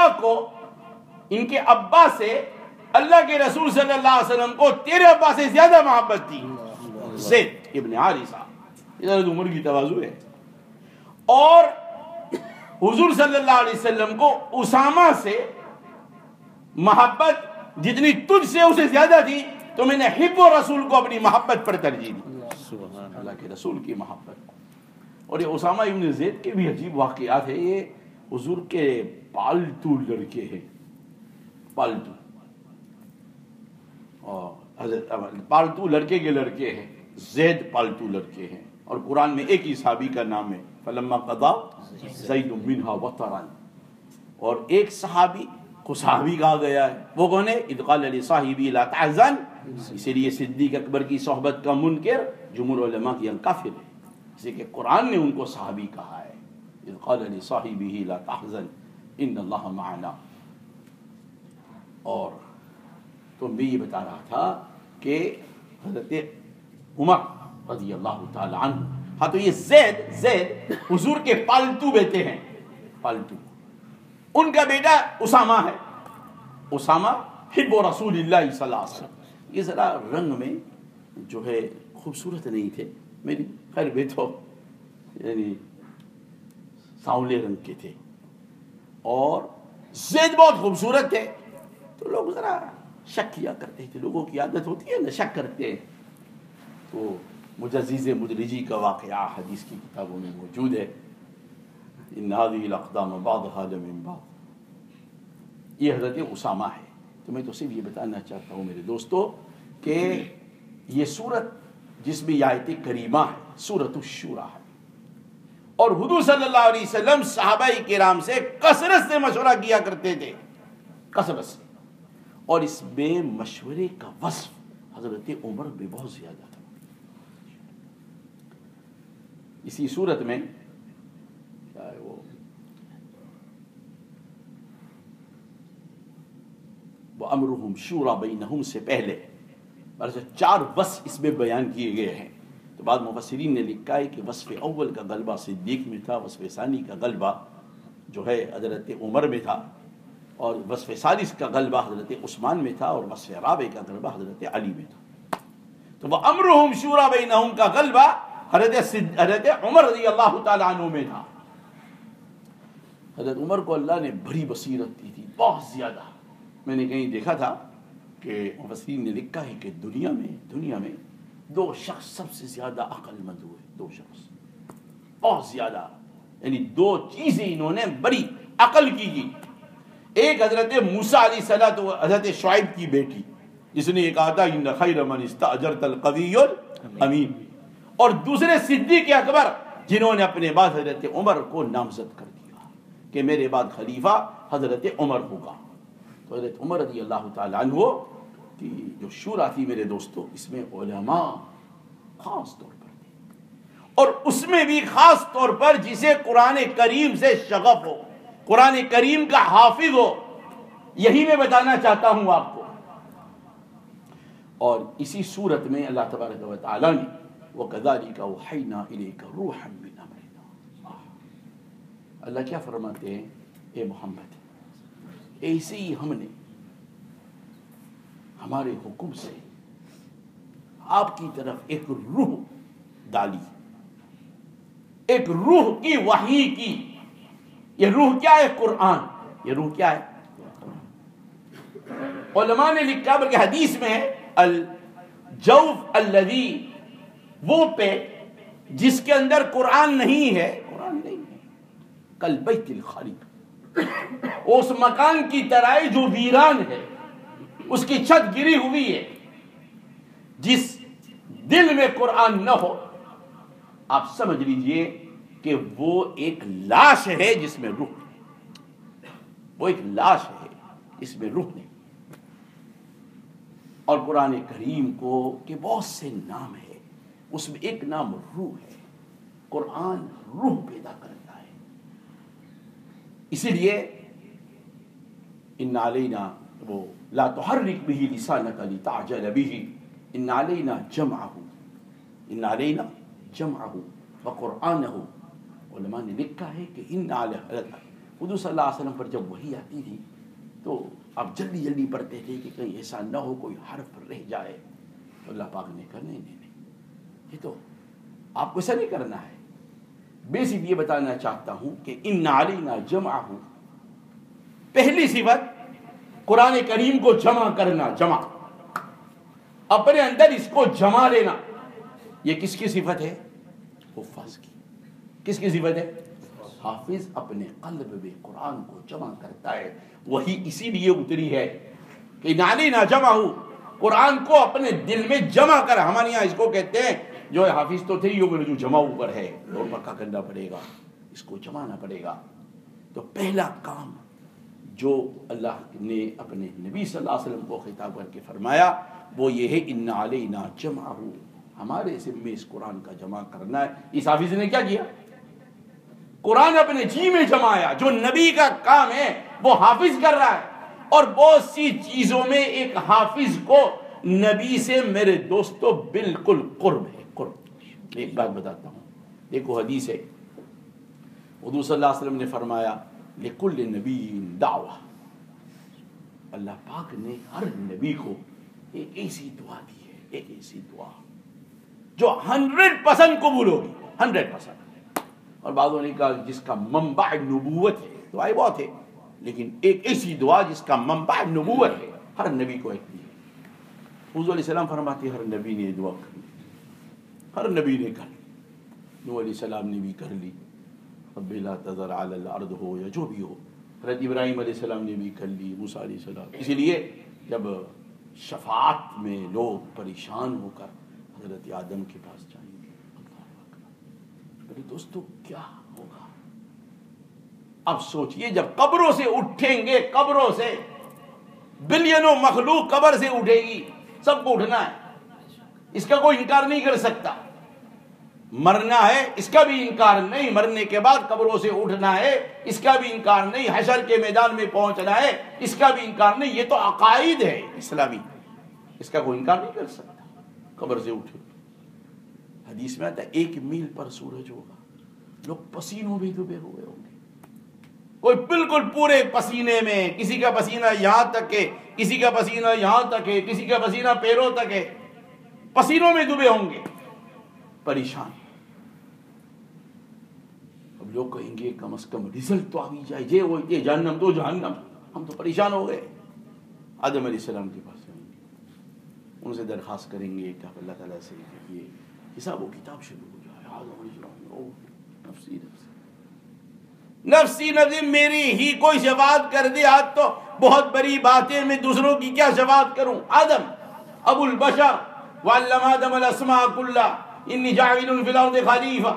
ابا سے اللہ کے رسول صلی اللہ علیہ وسلم کو تیرے ابا سے زیادہ محبت تھی. زید ابن حارثہ. حضرت عمر کی تواضع ہے. اور حضور صلی اللہ علیہ وسلم کو اسامہ سے محبت جتنی تجھ سے اسے زیادہ تھی، تو میں نے حب و رسول کو اپنی محبت پر ترجیح دی. سبحان اللہ کے رسول کی محبت. اور یہ اسامہ ابن زید کے بھی عجیب واقعات ہیں. یہ حضور کے پالتو لڑکے ہیں، پالتو، اور حضرت پالتو لڑکے کے لڑکے ہیں. زید پالتو لڑکے ہیں. اور قرآن میں ایک ہی صحابی کا نام ہے، فلما قضا زید منہا وطرا. اور ایک صحابی کو صحابی کہا گیا ہے، وہ کون ہے؟ اذ قال لصاحبہ لا تحزن. اسی لیے صدیق اکبر کی صحبت کا منکر جمہور علماء کی کافر ہے، اسی کہ قرآن نے ان کو صحابی کہا ہے. اذ قال لصاحبہ لا تحزن ان اللہ معنا. اور تو میں یہ بتا رہا تھا کہ حضرت عمر رضی اللہ تعالی عنہ، ہاں تو یہ زید حضور کے پالتو بیٹے ہیں، پالتو. ان کا بیٹا اسامہ ہے. اسامہ حب رسول اللہ صلی اللہ علیہ وسلم. یہ ذرا رنگ میں جو ہے خوبصورت نہیں تھے، میری خیر بے تو یعنی سانولے رنگ کے تھے اور زید بہت خوبصورت تھے، تو لوگ ذرا شک کیا کرتے تھے. لوگوں کی عادت ہوتی ہے نا شک کرتے ہیں. تو مجزز مدرجی کا واقعہ حدیث کی کتابوں میں موجود ہے، ان هذه الاقدام بعضها لمن بعض. یہ حضرت اسامہ ہے. تو میں تو صرف یہ بتانا چاہتا ہوں میرے دوستو کہ یہ سورت جس میں یہ آیت کریمہ ہے سورۃ الشورى ہے، اور حضور صلی اللہ علیہ وسلم صحابہ کرام سے کثرت سے مشورہ کیا کرتے تھے، کثرت سے. اور اس میں مشورے کا وصف حضرت عمر میں بہت زیادہ تھا. اسی صورت میں کیا ہے وہ وَأَمْرُهُمْ شُورَى بَيْنَهُمْ سے پہلے 4 وصف اس میں بیان کیے گئے ہیں. تو بعض مفسرین نے لکھا ہے کہ وصف اول کا غلبہ صدیق میں تھا، وصف ثانی کا غلبہ جو ہے حضرت عمر میں تھا، اور وصف ثالث کا غلبہ حضرت عثمان میں تھا، اور وصف رابع کا غلبہ حضرت علی میں تھا. تو وَأَمْرُهُمْ شُورَى بَيْنَهُمْ کا غلبہ حضرت عمر رضی اللہ تعالیٰ عنہ میں تھا. حضرت عمر کو اللہ نے بڑی بصیرت دی تھی، بہت زیادہ. میں نے کہیں دیکھا تھا کہ مفسرین نے لکھا ہے کہ دنیا میں 2 شخص سب سے زیادہ عقل مند ہوئے. 2 شخص بہت زیادہ، یعنی 2 چیزیں انہوں نے بڑی عقل کی. ایک حضرت موسیٰ علیہ السلام و حضرت شعیب کی بیٹی، جس نے یہ کہا تھا ان خیر من استاجرت القوی الامین، اور دوسرے صدیق اکبر جنہوں نے اپنے بعد حضرت عمر کو نامزد کر دیا کہ میرے بعد خلیفہ حضرت عمر ہوگا. تو حضرت عمر رضی اللہ تعالیٰ عنہ کی جو شورا تھی میرے دوستو، اس میں علماء خاص طور پر تھے، اور اس میں بھی خاص طور پر جسے قرآن کریم سے شغف ہو، قرآن کریم کا حافظ ہو. یہی میں بتانا چاہتا ہوں آپ کو. اور اسی صورت میں اللہ تبارک و تعالیٰ نے وَكَذَلِكَ أَوْحَيْنَا إِلَيْكَ رُوحًا مِّنْ أَمْرِنَا، اللہ کیا فرماتے ہیں؟ اے محمد، ایسے ہی ہم نے ہمارے حکم سے آپ کی طرف ایک روح ڈالی، ایک روح کی وحی کی. یہ روح کیا ہے؟ قرآن. یہ روح کیا ہے؟ علماء نے لکھا، بلکہ حدیث میں ہے الجوف الذی، وہ پیٹ جس کے اندر قرآن نہیں ہے، قرآن نہیں ہے، کالبیت الخالی، اس مکان کی طرح جو ویران ہے، اس کی چھت گری ہوئی ہے. جس دل میں قرآن نہ ہو، آپ سمجھ لیجئے کہ وہ ایک لاش ہے جس میں روح نہیں. وہ ایک لاش ہے جس میں روح نہیں. اور قرآن کریم کو کہ بہت سے نام ہے، اس میں ایک نام روح ہے. قرآن روح پیدا کرتا ہے. اسی لیے ان علینا وہ لا تحرک به لسانک لتعجل به ان علینا جمعہ وقرآنہ. علماء نے لکھا ہے کہ ان حضور صلی اللہ علیہ وسلم پر جب وحی آتی تھی تو آپ جلدی جلدی پڑھتے تھے کہ کہیں ایسا نہ ہو کوئی حرف رہ جائے. تو اللہ پاک نے کہا نہیں، یہ تو آپ کو ایسا نہیں کرنا ہے. بیسک یہ بتانا چاہتا ہوں کہ ان علینا جمعہ، پہلی صفت قرآن کریم کو جمع کرنا، جمع اپنے اندر اس کو جمع لینا. یہ کس کی صفت ہے؟ حفاظ کی. کس کی صفت ہے؟ حافظ اپنے قلب میں قرآن کو جمع کرتا ہے. وہی اسی لیے اتری ہے کہ نالینا جمع ہو، قرآن کو اپنے دل میں جمع کر. ہمارے یہاں اس کو کہتے ہیں جو حافظ تو تھے یہ جو جمع اوپر ہے، اور پکا کرنا پڑے گا، اس کو جمانا پڑے گا. تو پہلا کام جو اللہ نے اپنے نبی صلی اللہ علیہ وسلم کو خطاب کر کے فرمایا وہ یہ ہے ان علینا جمعہ، ہمارے ذمے اس قرآن کا جمع کرنا ہے. اس حافظ نے کیا کیا؟ قرآن اپنے جی میں جمایا. جو نبی کا کام ہے وہ حافظ کر رہا ہے. اور بہت سی چیزوں میں ایک حافظ کو نبی سے میرے دوستو بالکل قرب ہے، قرب. ایک بات بتاتا ہوں، دیکھو حدیث ہے، حضور صلی اللہ علیہ وسلم نے فرمایا لکل نبی دعوہ. اللہ پاک نے ہر نبی کو ایک ایسی دعا دی ہے، ایک ایسی دعا جو 100% قبول ہوگی، 100%. اور بعضوں نے کہا جس کا منبع نبوت ہے، دعائیں بہت ہے لیکن ایک ایسی دعا جس کا منبع نبوت ہے، ہر نبی کو ایک دی ہے. حضور علیہ السلام فرماتے ہیں ہر نبی نے دعا کر لی، ہر نبی نے کر لی. نوح علیہ السلام نے بھی کر لی، رب لا تذر علی الارض ہو یا جو بھی ہو. حضرت ابراہیم علیہ السلام نے بھی کر لی، موسیٰ علیہ السلام. اسی لیے جب شفاعت میں لوگ پریشان ہو کر حضرت آدم کے پاس جائیں گے، میرے دوستو کیا ہوگا؟ اب سوچئے جب قبروں سے اٹھیں گے، قبروں سے بلینوں مخلوق قبر سے اٹھے گی، سب کو اٹھنا ہے، اس کا کوئی انکار نہیں کر سکتا. مرنا ہے اس کا بھی انکار نہیں، مرنے کے بعد قبروں سے اٹھنا ہے اس کا بھی انکار نہیں، حشر کے میدان میں پہنچنا ہے اس کا بھی انکار نہیں. یہ تو عقائد ہے اسلامی، اس کا کوئی انکار نہیں کر سکتا. قبر سے اٹھے، حدیث میں آتا ہے 1 میل پر سورج ہوگا، لوگ پسینوں میں ڈوبے ہوئے ہوں گے، کوئی بالکل پورے پسینے میں، کسی کا پسینہ یہاں تک ہے، کسی کا پسینہ یہاں تک ہے، کسی کا پسینہ پیروں تک ہے، پسینوں میں ڈوبے ہوں گے، پریشان. اب لوگ کہیں گے کم از کم رزلٹ تو آ بھی جائے، یہ جہنم تو جہنم. ہم تو پریشان ہو گئے. آدم علیہ السلام کے پاس جائیں گے، ان سے درخواست کریں گے کہ آپ اللہ تعالیٰ سے یہ حساب و کتاب شروع ہو جائے. آدم علیہ السلام نفسی نفسی نفسی نفسی، میری ہی کوئی شفاعت کر دے آج تو بہت بڑی بات ہے، میں دوسروں کی کیا شفاعت کروں. آدم ابو البشر وعلم آدم الاسماء کلها انی جاعل فی الارض خلیفہ.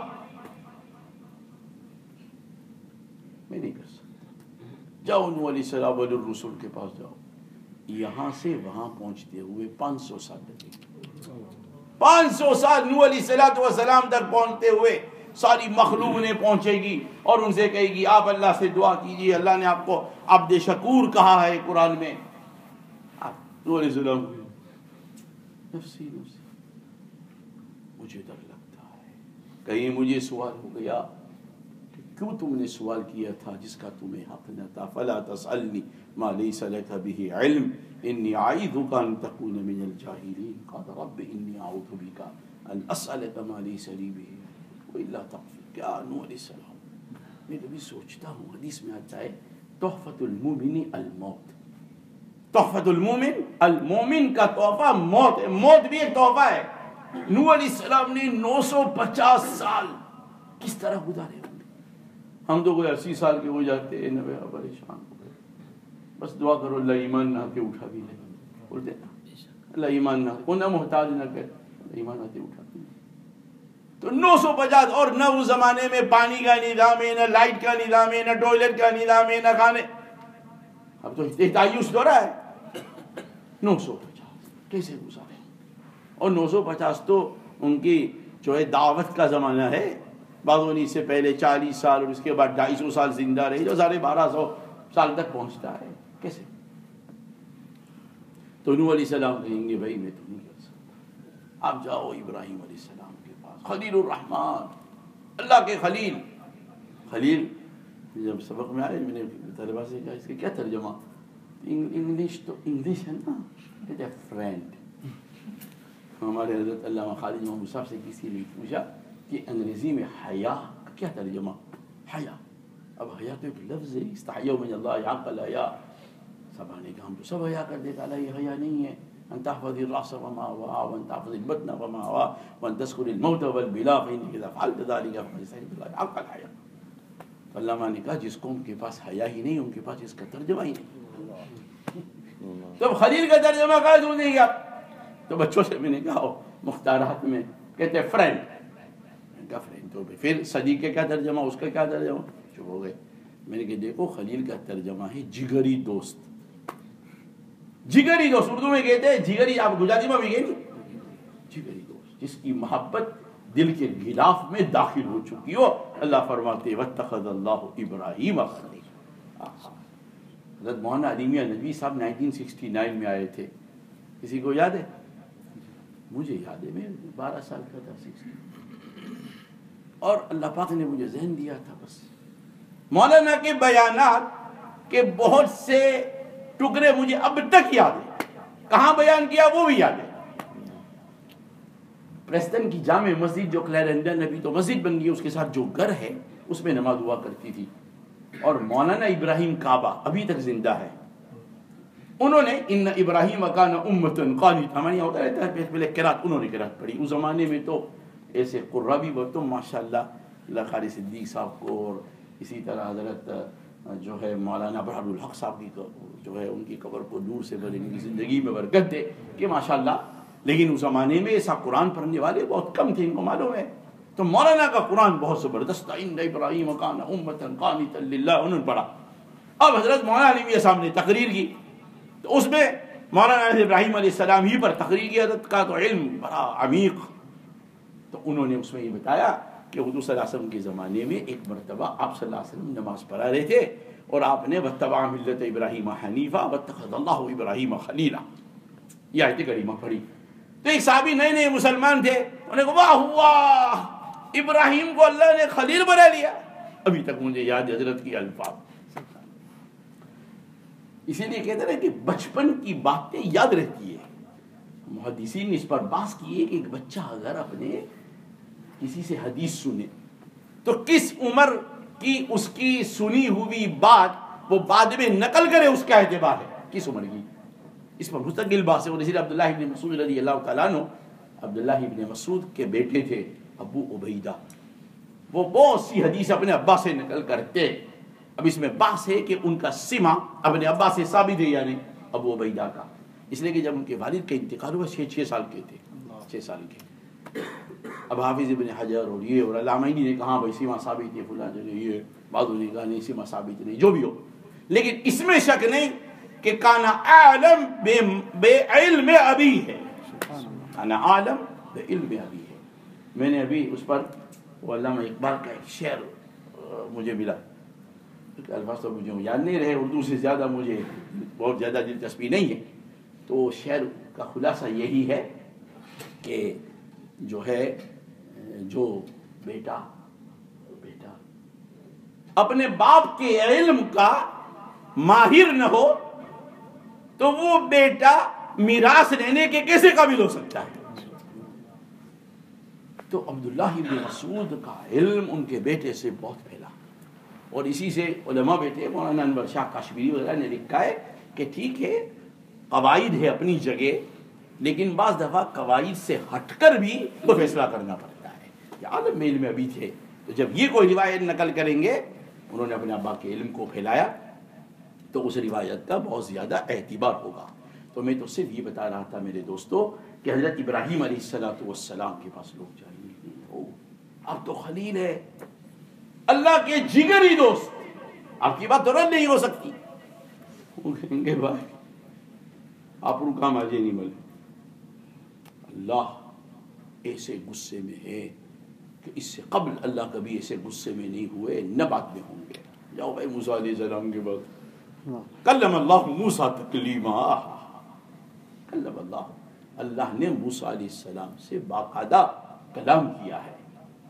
میں نہیں کر سکتا. جاؤ نوح علیہ السلام والرسول کے پاس جاؤ. یہاں سے وہاں پہنچتے ہوئے 500 سال لگے. 500 سال نوح علیہ السلام تک پہنچتے ہوئے ساری مخلوق نے پہنچے گی اور ان سے کہے گی آپ اللہ سے دعا کیجئے. اللہ نے آپ کو عبد شکور کہا ہے قرآن میں. نوح علیہ السلام نفسی نفسی، مجھے ڈر لگتا ہے کہیں مجھے سوال ہو گیا کہ کیوں تم نے سوال کیا تھا جس کا تمہیں حق نہ تھا. فلا تسألنی ما لیس لک به علم انی اعیذک ان تکون من الجاہلین. قال رب انی اعوذ بک ان اسألک ما لیس لی به الا تغفر. کیا نوح علیہ السلام، میں کبھی سوچتا ہوں حدیث میں آتا ہے تحفۃ المومن الموت. تحفۃ المومن، المومن کا تحفہ موت ہے، موت بھی ایک تحفہ ہے. نوح علیہ السلام نے 950 سال کس طرح گزارے ہوں گے. ہم تو کوئی 80 سال کے ہو جاتے ہیں، نوے پریشان ہو گئے. بس دعا کرو اللہ ایمان نہ کے اٹھا بھی لے. بولتے نا اللہ ایمان نہ کو، نہ محتاج نہ کر، اللہ ایمان نہ کے اٹھا بھی لے. تو 950، اور نہ اس زمانے میں پانی کا نظام ہے، نہ لائٹ کا نظام ہے، نہ ٹوائلٹ کا نظام ہے، نہ کھانے. اب تو تیتایوس دورہ ہے. 950 کیسے گزارے؟ اور 950 تو ان کی جو ہے دعوت کا زمانہ ہے. بعضوں نے اس سے پہلے 40 سال اور اس کے بعد 250 سال زندہ رہے، جو 1250 سال تک پہنچتا ہے. کیسے؟ تو نوح علیہ السلام کہیں گے بھائی میں تو نہیں کر سکتا. آپ جاؤ ابراہیم علیہ السلام کے پاس، خلیل الرحمن، اللہ کے خلیل. خلیل جب سبق میں آئے میں نے طلبہ سے کہا اس کے کیا ترجمہ؟ انگلش تو انگلش ہے نا، کہتے ہیں فرینڈ. ہمارے حضرت علامہ خالد محمود صاحب سے کسی نے پوچھا کہ انگریزی میں حیا کا کیا ترجمہ؟ حیا. اب حیا تو ایک لفظ ہے، استحیوا من اللہ حق الحیا. سب نے کہا ہم تو سب حیا کر دیتا، اللہ یہ حیا نہیں ہے. ان تحفظ الراس وما وعى وان تحفظ البطن وما وعى وان تذكر الموت والبلا فانك اذا فعلت ذلك فقد استحييت الله حق الحیا. علامہ نے کہا جس قوم کے پاس حیا ہی نہیں ان کے پاس اس کا ترجمہ ہی نہیں. تو خلیل کا ترجمہ کہا تم نے کیا؟ تو بچوں سے میں نے کہا مختارات میں کہتے ہیں فرینڈ. میں نے کہا فرینڈ تو پھر صدیق کا ترجمہ، اس کا کیا ترجمہ؟ چپ ہو گئے. میں نے کہا دیکھو خلیل کا ترجمہ ہے جگری دوست. جگری دوست اردو میں کہتے ہیں جگری، آپ گجراتی میں بھی کہیں جگری دوست، جس کی محبت دل کے غلاف میں داخل ہو چکی ہو. اللہ فرماتے واتخذ اللہ ابراہیم خلیلا. حضرت مولانا علی میاں ندوی صاحب 1969 میں آئے تھے. کسی کو یاد ہے؟ مجھے یاد ہے، میں 12 سال کا تھا، 16. اور اللہ پاک نے مجھے ذہن دیا تھا. بس مولانا کے بیانات کے بہت سے ٹکڑے مجھے اب تک یاد ہیں. کہاں بیان کیا وہ بھی یاد ہے. پریسٹن کی جامع مسجد جو کلیرنڈن ابھی تو مسجد بن گئی، اس کے ساتھ جو گھر ہے اس میں نماز ہوا کرتی تھی. اور مولانا ابراہیم کعبہ ابھی تک زندہ ہے. انہوں نے ان ابراہیم کان امۃ قانتا، ہمارے یہاں ہوتا رہتا ہے پہلے قرات، انہوں نے قرات پڑھی. اس زمانے میں تو ایسے قرہ بھی بہت، ماشاءاللہ اللہ قاری صدیق صاحب کو، اور اسی طرح حضرت جو ہے مولانا بہار الحق صاحب کی جو ہے ان کی قبر کو نور سے بھرے، ان کی زندگی میں برکت دے کہ ماشاءاللہ. لیکن اس زمانے میں ایسا قرآن پڑھنے والے بہت کم تھے، ان کو معلوم ہے. تو مولانا کا قرآن بہت زبردست تھا. ان ابراہیم کان امۃ قانتا للہ انہوں نے پڑھا. اب حضرت مولانا علی میاں صاحب نے تقریر کی، تو اس میں مولانا ابراہیم علیہ السلام ہی پر تقریر کی. حضرت کا تو علم بڑا عمیق. تو انہوں نے اس میں یہ بتایا کہ حضور صلی اللہ علیہ وسلم کے زمانے میں ایک مرتبہ آپ صلی اللہ علیہ وسلم نماز پڑھا رہے تھے، اور آپ نے واتبع ملت ابراہیم حنیفا واتخذ اللہ ابراہیم خلیلا یہ آیت کریمہ پڑھی. تو ایک صحابی نئے نئے مسلمان تھے، انہوں نے کہا واہ واہ، ابراہیم کو اللہ نے خلیل بنا لیا. ابھی تک مجھے یاد ہے حضرت کی الفاظ. اسی لیے کہتے ہیں کہ بچپن کی باتیں یاد رہتی ہے. محدثین نے اس پر بحث کی ہے کہ ایک بچہ اگر اپنے کسی سے حدیث سنے تو کس عمر کی اس کی سنی ہوئی بات وہ بعد میں نقل کرے، اس کا اعتبار ہے کس عمر کی. اس پر مستقل بحث ہے. اور اسی لیے عبداللہ ابن مسعود رضی اللہ تعالیٰ عنہ، عبداللہ ابن مسعود کے بیٹے تھے ابو عبیدہ، وہ بہت سی حدیث اپنے ابا سے نقل کرتے. اب اس میں بحث ہے کہ ان کا سمع اپنے ابا سے ثابت ہے یا نہیں ابو عبیدہ کا. اس لیے کہ جب ان کے والد کا انتقال ہوا 6 سال کے تھے، 6 سال کے. اب حافظ ابن حجر اور یہ اور علامہ نے کہا بھائی سمع ثابت ہے، فلاں جو یہ بعضوں نے کہا نہیں سمع ثابت نہیں، جو بھی ہو. لیکن اس میں شک نہیں کہ کانا عالم بے علم ابی ہے، کانا عالم بے علم ابی ہے. میں نے ابھی اس پر وہ علامہ اقبال کا ایک شعر مجھے ملا، الفاظ تو مجھے یاد نہیں رہے، اردو سے زیادہ مجھے بہت زیادہ دلچسپی نہیں ہے. تو شعر کا خلاصہ یہی ہے کہ جو ہے جو بیٹا اپنے باپ کے علم کا ماہر نہ ہو تو وہ بیٹا میراث لینے کے کیسے قابل ہو سکتا ہے. تو عبداللہ ابن مسعود کا علم ان کے بیٹے سے بہت پھیلا، اور اسی سے علماء بیٹے مولانا انور شاہ کاشمیری وغیرہ نے لکھا ہے کہ ٹھیک ہے قواعد ہے اپنی جگہ، لیکن بعض دفعہ قواعد سے ہٹ کر بھی وہ فیصلہ کرنا پڑتا ہے. یہ عالم علم میں ابھی تھے، تو جب یہ کوئی روایت نقل کریں گے، انہوں نے اپنے ابا کے علم کو پھیلایا، تو اس روایت کا بہت زیادہ اعتبار ہوگا. تو میں تو صرف یہ بتا رہا تھا میرے دوستو کہ حضرت ابراہیم علیہ السلام کے پاس لوگ جائیں گے، اب تو خلیل ہے، اللہ کے جگری دوست، آپ کی بات تو رد نہیں ہو سکتی. وہ کہیں گے بھائی آپ رو کام آجے نہیں ملے، اللہ ایسے غصے میں ہے کہ اس سے قبل اللہ کبھی ایسے غصے میں نہیں ہوئے، نہ بعد میں ہوں گے. جاؤ بھائی موسیٰ علیہ السلام کے بعد کلم اللہ موسیٰ تکلیما، کلم اللہ نے موسیٰ علیہ السلام سے باقاعدہ کلام کیا ہے.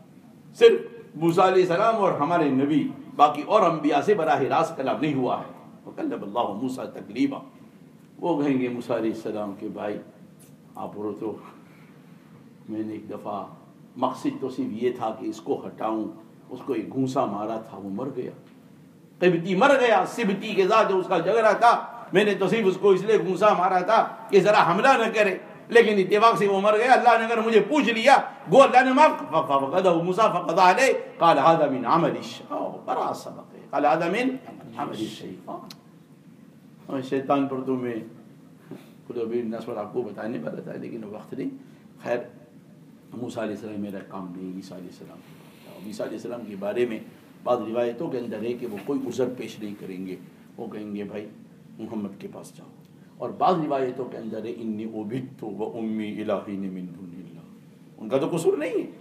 صرف موسیٰ علیہ السلام اور ہمارے نبی، باقی اور انبیاء سے براہ راست کلام نہیں ہوا ہے. وکلم اللہ موسیٰ تکلیما. وہ کہیں گے موسیٰ علیہ السلام کے بھائی آپ رو، تو میں نے ایک دفعہ مقصد تو صرف یہ تھا کہ اس کو ہٹاؤں، اس کو ایک گھونسا مارا تھا، وہ مر گیا، قبطی مر گیا، سبتی کے ساتھ جو اس کا جھگڑا تھا، میں نے تو صرف اس کو اس لیے گھونسا مارا تھا کہ ذرا حملہ نہ کرے، لیکن اتفاق سے وہ مر گیا. اللہ نے اگر مجھے پوچھ لیا گو اللہ نے معاف فقدہ موسیٰ فقضى علیہ قال هذا من عمل الشیطان، بڑا سبق ہے، قال هذا من عمل الشیطان. اور شیطان پر تو میں خود الناس پر آپ کو بتانے والا تھا، لیکن وقت نہیں. خیر موسیٰ علیہ السلام میرا کام نہیں، عیسیٰ علیہ السلام. عیسیٰ علیہ السلام کے بارے میں بعض روایتوں کے اندر ہے کہ وہ کوئی عذر پیش نہیں کریں گے، وہ کہیں گے بھائی محمد کے پاس جاؤ. اور بعض روایتوں کے اندر ہے انی عبدت و امی الہین من دون اللہ، ان کا تو قصور نہیں ہے،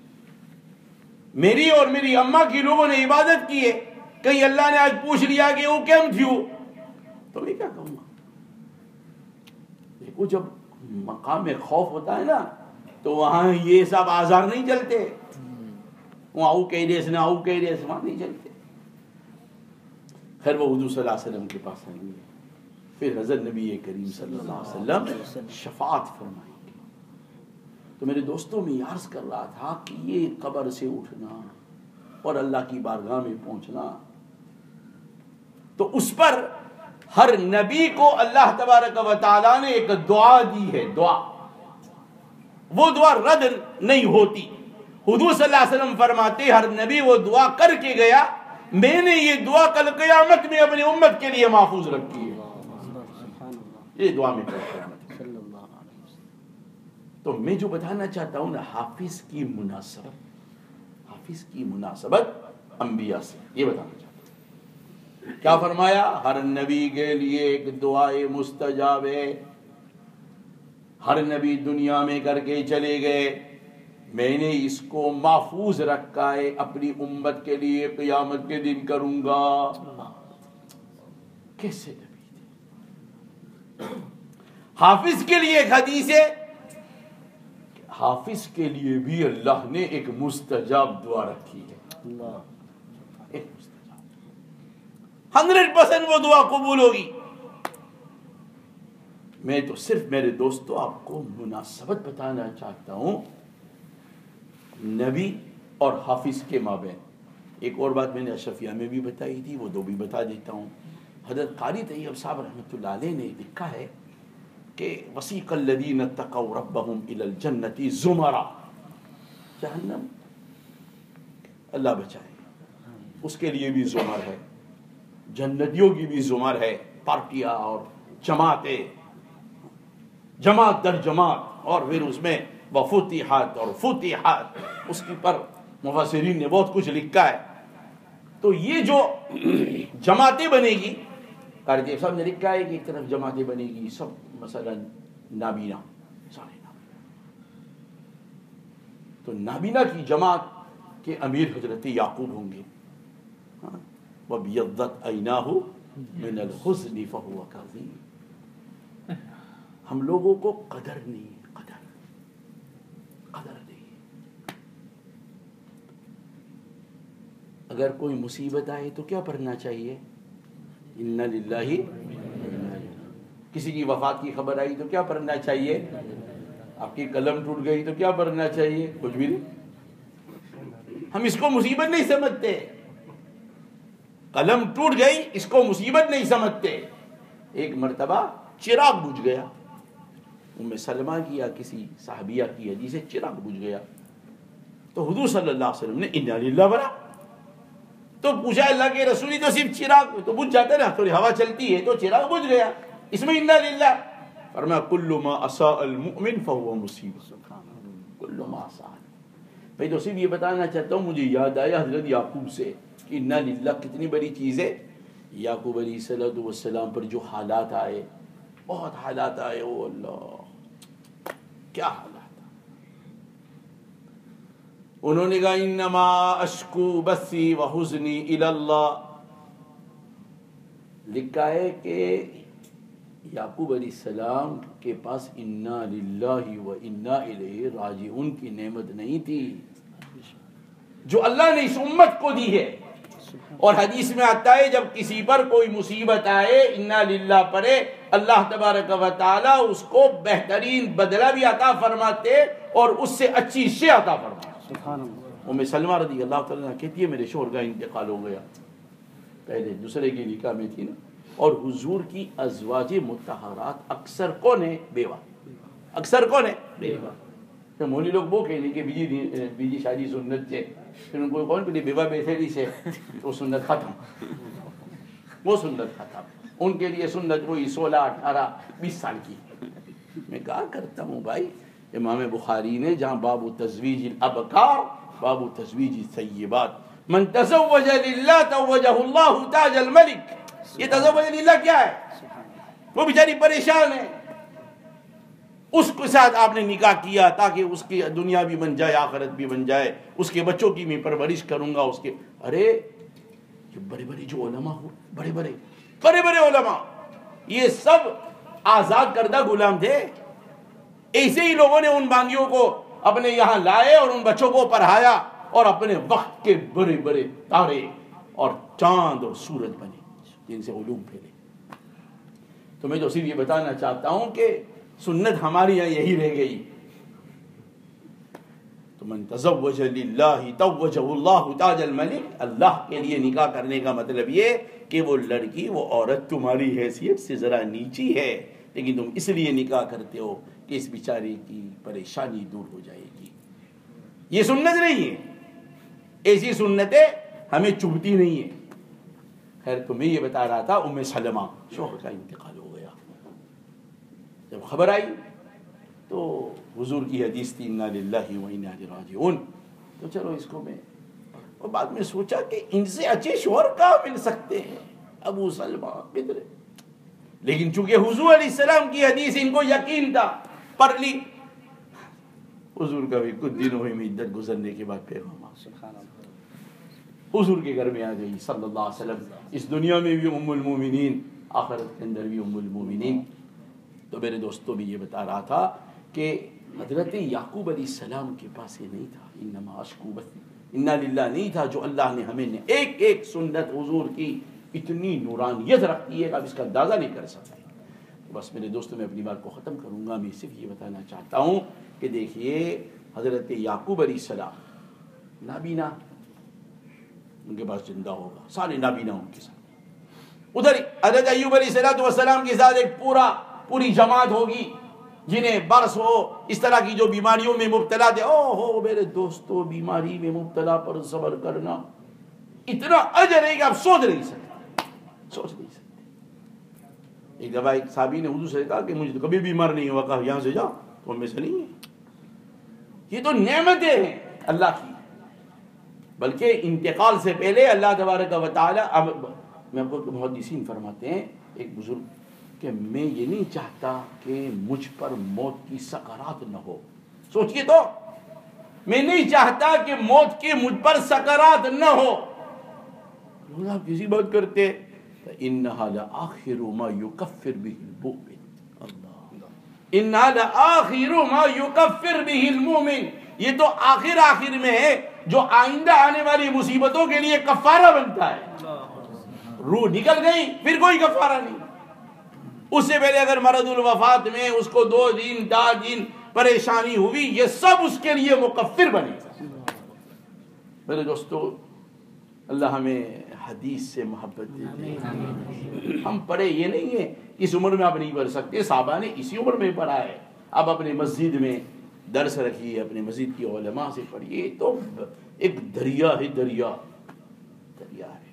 میری اور میری اماں کی لوگوں نے عبادت کی ہے، کہیں اللہ نے آج پوچھ لیا کہ وہ کیم تھی ہو تو میں کیا کہوں گا. دیکھو جب مقام خوف ہوتا ہے نا تو وہاں یہ سب آزار نہیں چلتے، وہاں او کہہ نہ او کہہ وہاں نہیں چلتے. خیر وہ حضور صلی اللہ علیہ وسلم کے پاس آئیں گے، پھر حضرت نبی کریم صلی اللہ علیہ وسلم شفاعت فرمائیں گے. تو میرے دوستوں میں عرض کر رہا تھا کہ یہ قبر سے اٹھنا اور اللہ کی بارگاہ میں پہنچنا، تو اس پر ہر نبی کو اللہ تبارک و تعالیٰ نے ایک دعا دی ہے، دعا، وہ دعا رد نہیں ہوتی۔ حضور صلی اللہ علیہ وسلم فرماتے ہر نبی وہ دعا کر کے گیا، میں نے یہ دعا کل قیامت میں اپنی امت کے لیے محفوظ رکھی ہے، یہ دعا میں کل قیامت۔ تو میں جو بتانا چاہتا ہوں نا، حافظ کی مناسبت انبیاء سے، یہ بتانا چاہتا ہوں۔ کیا فرمایا؟ ہر نبی کے لیے ایک دعائے مستجاب ہے، ہر نبی دنیا میں کر کے چلے گئے، میں نے اس کو محفوظ رکھا ہے، اپنی امت کے لیے قیامت کے دن کروں گا۔ کیسے نبی تھے؟ حافظ کے لیے ایک حدیث ہے، حافظ کے لیے بھی اللہ نے ایک مستجاب دعا رکھی ہے، ایک مستجاب، 100% وہ دعا قبول ہوگی۔ میں تو صرف میرے دوستو آپ کو مناسبت بتانا چاہتا ہوں نبی اور حافظ کے مابین۔ ایک اور بات میں نے اشرفیہ میں بھی بتائی تھی، وہ دو بھی بتا دیتا ہوں۔ حضرت قاری طیب صاحب رحمۃ اللہ علیہ نے لکھا ہے کہ وسیق الذین اتقوا ربهم الی الجنۃ زمرا، جہنم اللہ بچائے اس کے لیے بھی زمر ہے، جنتیوں کی بھی زمر ہے، پارٹیاں اور جماعتیں، جماعت در جماعت، اور پھر اس میں وفتحت اور فتحت، اس کی پر مفسرین نے بہت کچھ لکھا ہے۔ تو یہ جو جماعتیں بنے گی، قاری طیب صاحب نے لکھا ہے کہ ایک طرف جماعتیں بنے گی سب مثلا نابینا، سارے نابینا، تو نابینا کی جماعت کے امیر حضرت یعقوب ہوں گے، وَبْيَضَّتْ عَيْنَاهُ مِنَ الْحُزْنِ فَهُوَ كَظِيمٌ۔ ہم لوگوں کو قدر نہیں ہے، قدر نہیں ہے۔ اگر کوئی مصیبت آئے تو کیا پڑھنا چاہیے؟ اِنَّ لِلَّهِ۔ کسی کی وفات کی خبر آئی تو کیا پڑھنا چاہیے؟ آپ کی قلم ٹوٹ گئی تو کیا پڑھنا چاہیے؟ کچھ بھی نہیں۔ ہم اس کو مصیبت نہیں سمجھتے، قلم ٹوٹ گئی اس کو مصیبت نہیں سمجھتے۔ ایک مرتبہ چراغ بجھ گیا، ام سلمہ کی یا کسی صحابیہ کی حدیث سے چراغ بجھ گیا، تو حضور صلی اللہ علیہ وسلم نے اِنَّا لِلَّهِ بڑا، تو پوچھا اللہ کے رسولی تو صرف چراغ تو بجھ جاتا نا، تھوڑی ہوا چلتی ہے تو چراغ بجھ گیا، اس میں اِنَّا لِلَّهِ۔ فرمایا کل ما اساء المؤمن فهو مصیبہ، کل ما اساء۔ میں تو صرف یہ بتانا چاہتا ہوں، مجھے یاد آیا حضرت یعقوب سے کہ اِنَّا لِلَّهِ کتنی بڑی چیز ہے۔ یعقوب علیہ السلام پر جو حالات آئے، بہت حالات آئے، او اللہ کیا حالات، انہوں نے کہا انما اشکو بثی وحزنی الی اللہ۔ لکھا ہے کہ یعقوب علیہ السلام کے پاس انا للہ و انا الیہ راجعون کی نعمت نہیں تھی جو اللہ نے اس امت کو دی ہے۔ اور حدیث میں آتا ہے جب کسی پر کوئی مصیبت آئے انا للہ پڑھے، اللہ تبارک و تعالی اس کو بہترین بدلہ بھی عطا فرماتے اور اس سے اچھی شے عطا فرماتے۔ ام سلمہ رضی اللہ تعالیٰ کہتی ہے میرے شوہر کا انتقال ہو گیا، پہلے دوسرے کی نکاح میں تھی نا، اور حضور کی ازواج مطہرات اکثر کون ہے؟ بیوہ، اکثر کون ہے؟ بیوہ۔ تو مولی لوگ وہ کہنے کہ بیجی شادی سنت ہے، پھر ان کو کون کہ بیوہ بیٹھے سے وہ سنت ختم، وہ سنت ختم، ان کے لیے سنت وہی 16 18 20 سال کی۔ میں کہا کرتا ہوں بھائی، امام بخاری نے جہاں باب تزویج الابکار باب تزویج الثیبات، من تزوج للہ توجہ اللہ تاج الملک، یہ تزوج للہ کیا ہے؟ وہ بیچاری پریشان ہے، اس کے ساتھ آپ نے نکاح کیا تاکہ اس کی دنیا بھی بن جائے آخرت بھی بن جائے، اس کے بچوں کی میں پرورش کروں گا، اس کے ارے جو بڑے بڑے جو علماء ہو، بڑے بڑے علماء، یہ سب آزاد کردہ غلام تھے، ایسے ہی لوگوں نے ان بانگیوں کو اپنے یہاں لائے اور ان بچوں کو پڑھایا اور اپنے وقت کے بڑے بڑے تارے اور چاند اور سورج بنے جن سے علوم پھیلے۔ تو میں تو صرف یہ بتانا چاہتا ہوں کہ سنت ہماری یہاں یہی رہ گئی، تو من تزوج للہ توجہ اللہ تاج الملک، اللہ کے لیے نکاح کرنے کا مطلب یہ کہ وہ لڑکی، وہ عورت تمہاری حیثیت سے ذرا نیچی ہے، لیکن تم اس لیے نکاح کرتے ہو کہ اس بیچارے کی پریشانی دور ہو جائے گی۔ یہ سنت نہیں ہے، ایسی سنتیں ہمیں چبھتی نہیں ہیں۔ خیر تو میں یہ بتا رہا تھا، ام سلمہ شوہر کا انتقال ہو گیا، جب خبر آئی تو حضور کی حدیث تھی انا للہ و انا الیہ راجعون، تو چلو اس کو میں، اور بعد میں سوچا کہ ان سے اچھے شوہر کہاں مل سکتے ہیں، ابو سلمہ کدھر، لیکن چونکہ حضور علیہ السلام کی حدیث ان کو یقین تھا، پڑھ لی۔ حضور کا بھی کچھ دنوں میں عدت گزرنے کے بعد پیغام حضور کے گھر میں آ گئی صلی اللہ علیہ وسلم، اس دنیا میں بھی ام المومنین، آخرت کے اندر بھی ام المومنین۔ تو میرے دوستوں بھی یہ بتا رہا تھا کہ حضرت یعقوب علیہ السلام کے پاس یہ نہیں تھا، انما اشکو بثی، انا للہ نہیں تھا، جو اللہ نے ہمیں نے ایک ایک سنت حضور کی اتنی نورانیت رکھتی ہے کہ آپ اس کا اندازہ نہیں کر سکتے۔ بس میرے دوستوں میں اپنی بات کو ختم کروں گا، میں صرف یہ بتانا چاہتا ہوں کہ دیکھیے حضرت یعقوب علیہ السلام نابینا، ان کے پاس زندہ ہوگا، سارے نابینا ان کے ساتھ، ادھر حضرت ایوب علیہ السلام کے ساتھ ایک پوری جماعت ہوگی جنہیں برس ہو، اس طرح کی جو بیماریوں میں مبتلا تھے۔ او ہو میرے دوستو، بیماری میں مبتلا پر صبر کرنا اتنا اجر ہے کہ آپ سوچ نہیں سکتے۔ ایک دفعہ ایک صحابی نے حضور سے کہا کہ مجھے تو کبھی بیمار نہیں ہوا، کہا یہاں سے جاؤ، تو ہم میں سے نہیں ہے، یہ تو نعمتیں ہیں اللہ کی۔ بلکہ انتقال سے پہلے اللہ تبارک و تعالی، اب میں آپ کو محدثین فرماتے ہیں ایک بزرگ، کہ میں یہ نہیں چاہتا کہ مجھ پر موت کی سکرات نہ ہو، سوچئے تو، میں نہیں چاہتا کہ موت کی مجھ پر سکرات نہ ہو۔ لوگ آپ کسی بات کرتے، إِنَّهَا لَآخِرُ مَا يُكَفِّرُ بِهِ الْمُؤْمِنِ، إِنَّهَا لَآخِرُ مَا يُكَفِّرُ بِهِ الْمُؤْمِنِ، یہ تو آخر میں ہے جو آئندہ آنے والی مصیبتوں کے لیے کفارہ بنتا ہے۔ روح نکل گئی پھر کوئی کفارہ نہیں، اس سے پہلے اگر مرض الوفات میں اس کو 2 دن 4 دن پریشانی ہوئی، یہ سب اس کے لیے مکفر بنے گا۔ میرے دوستو، اللہ ہمیں حدیث سے محبت دے۔ ہم پڑھے یہ نہیں ہے اس عمر میں آپ نہیں پڑھ سکتے، صحابہ نے اسی عمر میں پڑھا ہے، آپ اپنے مسجد میں درس رکھیے، اپنے مسجد کی علماء سے پڑھیے، تو ایک دریا ہے، دریا ہے۔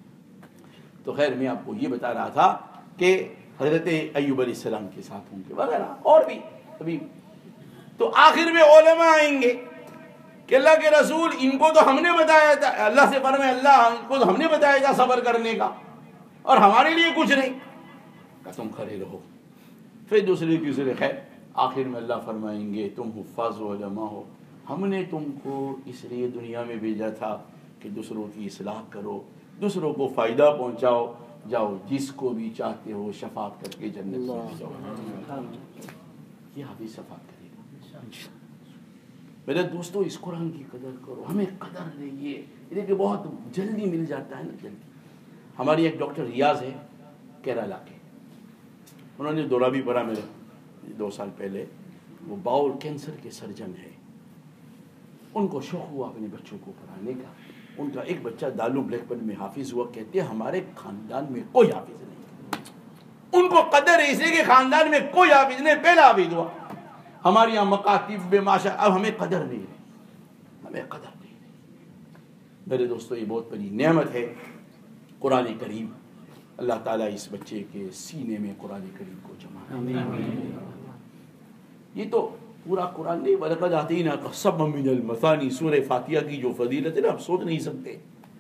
تو خیر میں آپ کو یہ بتا رہا تھا کہ حضرت ایوب علیہ السلام کے ساتھ ہوں گے وغیرہ اور بھی ابھی، تو آخر میں علماء آئیں گے کہ اللہ کے رسول، ان کو تو ہم نے بتایا تھا، اللہ سے فرمائے اللہ، ان کو تو ہم نے بتایا تھا صبر کرنے کا، اور ہمارے لیے کچھ نہیں، کہ تم کھڑے رہو۔ پھر دوسرے تیسرے، خیر آخر میں اللہ فرمائیں گے تم حفاظ و علماء ہو، ہم نے تم کو اس لیے دنیا میں بھیجا تھا کہ دوسروں کی اصلاح کرو، دوسروں کو فائدہ پہنچاؤ، جاؤ جس کو بھی چاہتے ہو شفاعت کر کے جنت میں لے جاؤ۔ یہ حدیث شفاعت کرے گا۔ میرے دوستو، اس قرآن کی قدر کرو، ہمیں قدر نہیں ہے، یہ کہ بہت جلدی مل جاتا ہے نا، جلدی۔ ہماری ایک ڈاکٹر ریاض ہے کیرالہ کے، انہوں نے دورہ بھی پڑھا میرے 2 سال پہلے، وہ باؤل کینسر کے سرجن ہے، ان کو شوق ہوا اپنے بچوں کو پڑھانے کا، ان کا ایک بچہ دالو بلیک بن میں حافظ ہوا، کہتے ہیں ہمارے خاندان میں کوئی حافظ نہیں، ان کو قدر ایسے کہ خاندان میں کوئی حافظ نہیں، پہلا حافظ ہوا۔ ہمارے یہاں مکاتب میں ماشاء، اب ہمیں قدر نہیں ہے، ہمیں قدر نہیں ہے۔ میرے دوستو، یہ بہت بڑی نعمت ہے قرآن کریم، اللہ تعالیٰ اس بچے کے سینے میں قرآن کریم کو جمع۔ یہ تو پورا قرآن نہیں، وَلَقَدْ آتَيْنَاكَ سَبْعًا مِنَ الْمَثَانِي، سورہ فاتحہ کی جو فضیلت ہے نا، آپ سوچ نہیں سکتے،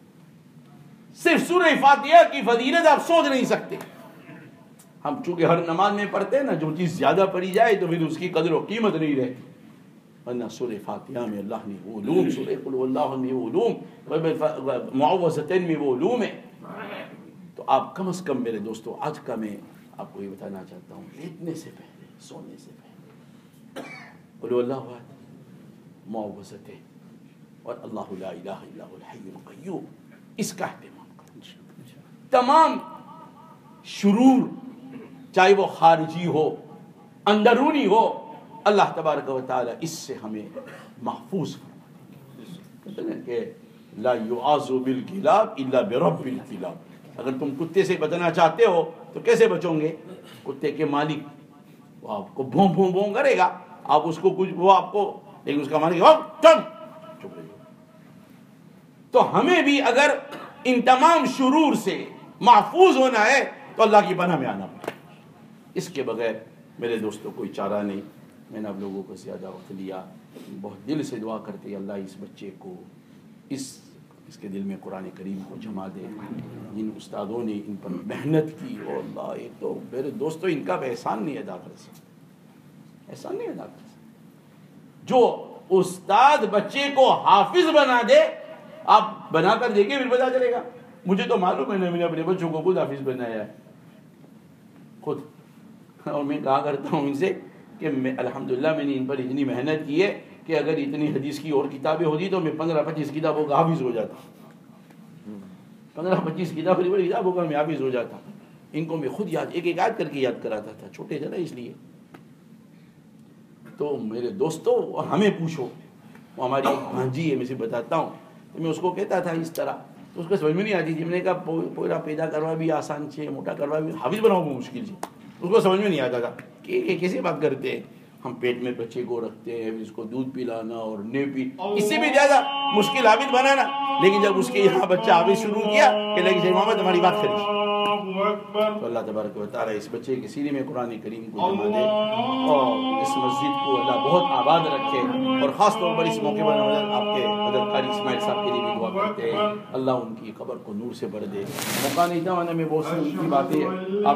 صرف سورہ فاتحہ کی فضیلت آپ سوچ نہیں سکتے۔ ہم چونکہ ہر نماز میں پڑھتے ہیں نا، جو چیز زیادہ پڑھی جائے تو پھر اس کی قدر و قیمت نہیں رہتی، ورنہ سورہ فاتحہ میں اللہ نے وہ علوم، سورہ قل هو اللہ میں وہ علوم، معوذتین میں وہ علوم ہے۔ تو آپ کم از کم میرے دوستو، آج کا میں آپ کو یہ بتانا چاہتا ہوں، لیٹنے سے پہلے، سونے سے پہلے قل هو اللہ احد، معوذتین اور اللہ لا الہ الا هو الحی القیوم، اس کا اہتمام کریں۔ تمام شرور، چاہے وہ خارجی ہو اندرونی ہو، اللہ تبارک و تعالی اس سے ہمیں محفوظ فرمائے۔ کہ لا یعاذ بالکلاب الا برب الکلاب، اگر تم کتے سے بچنا چاہتے ہو تو کیسے بچو گے؟ کتے کے مالک وہ آپ کو بھون بھون بھون کرے گا، آپ اس کو کچھ وہ آپ کو، لیکن اس کا مالک چپ چپ رہیے۔ تو ہمیں بھی اگر ان تمام شرور سے محفوظ ہونا ہے تو اللہ کی پناہ میں آنا پڑے، اس کے بغیر میرے دوستوں کوئی چارہ نہیں۔ میں نے آپ لوگوں کو زیادہ وقت لیا، بہت دل سے دعا کرتے ہیں اللہ اس بچے کو اس کے دل میں قرآن کریم کو جما دے، جن استادوں نے ان پر محنت کی، اور اللہ ایک تو میرے دوستوں ان کا احسان نہیں ادا کر سکتے، احسان نہیں ادا کر سکتے۔ جو استاد بچے کو حافظ بنا دے، آپ بنا کر دیکھیں پھر پتا چلے گا۔ مجھے تو معلوم ہے میں نے اپنے بچوں کو خود حافظ بنایا ہے خود، اور میں کہا کرتا ہوں ان سے کہ الحمدللہ میں نے ان پر اتنی محنت کی ہے کہ اگر اتنی حدیث کی اور کتابیں ہوتی تو میں 15-25 کتابوں کا حافظ ہو جاتا، 15-25 کتابوں کا میں حافظ ہو جاتا۔ ان کو میں خود یاد ایک یاد کر کے یاد کراتا تھا، چھوٹے تھے نا اس لیے۔ تو میرے دوستوں ہمیں پوچھو، وہ ہماری ایک بھانجی ہے، میں سے بتاتا ہوں، تو میں اس کو کہتا تھا اس طرح، تو اس کو سمجھ میں نہیں آتی تھی۔ میں نے کہا پورا پیدا کروا بھی آسان سے، موٹا کروا بھی، حافظ بناؤ بھی مشکل سے۔ اس کو سمجھ میں نہیں آتا تھا کہ یہ کیسے بات کرتے ہیں، ہم پیٹ میں بچے کو رکھتے ہیں، اس کو دودھ پلانا اور نیپی، اس سے بھی زیادہ مشکل حافظ بنانا۔ لیکن جب اس کے یہاں بچہ حافظ شروع کیا کہ لگی امامت ہماری بات کری، تو اللہ تبارک و تعالیٰ اس بچے کے سینے میں قرآن کریم کو جما دے، اور اس مسجد کو اللہ بہت آباد رکھے، اور خاص طور پر اس موقع پر آپ کے حضرت قاری اسماعیل صاحب کے لیے بھی دعا کرتے ہیں، اللہ ان کی قبر کو نور سے بھر دے۔ موقع نہیں تھا میں بہت سی ان کی باتیں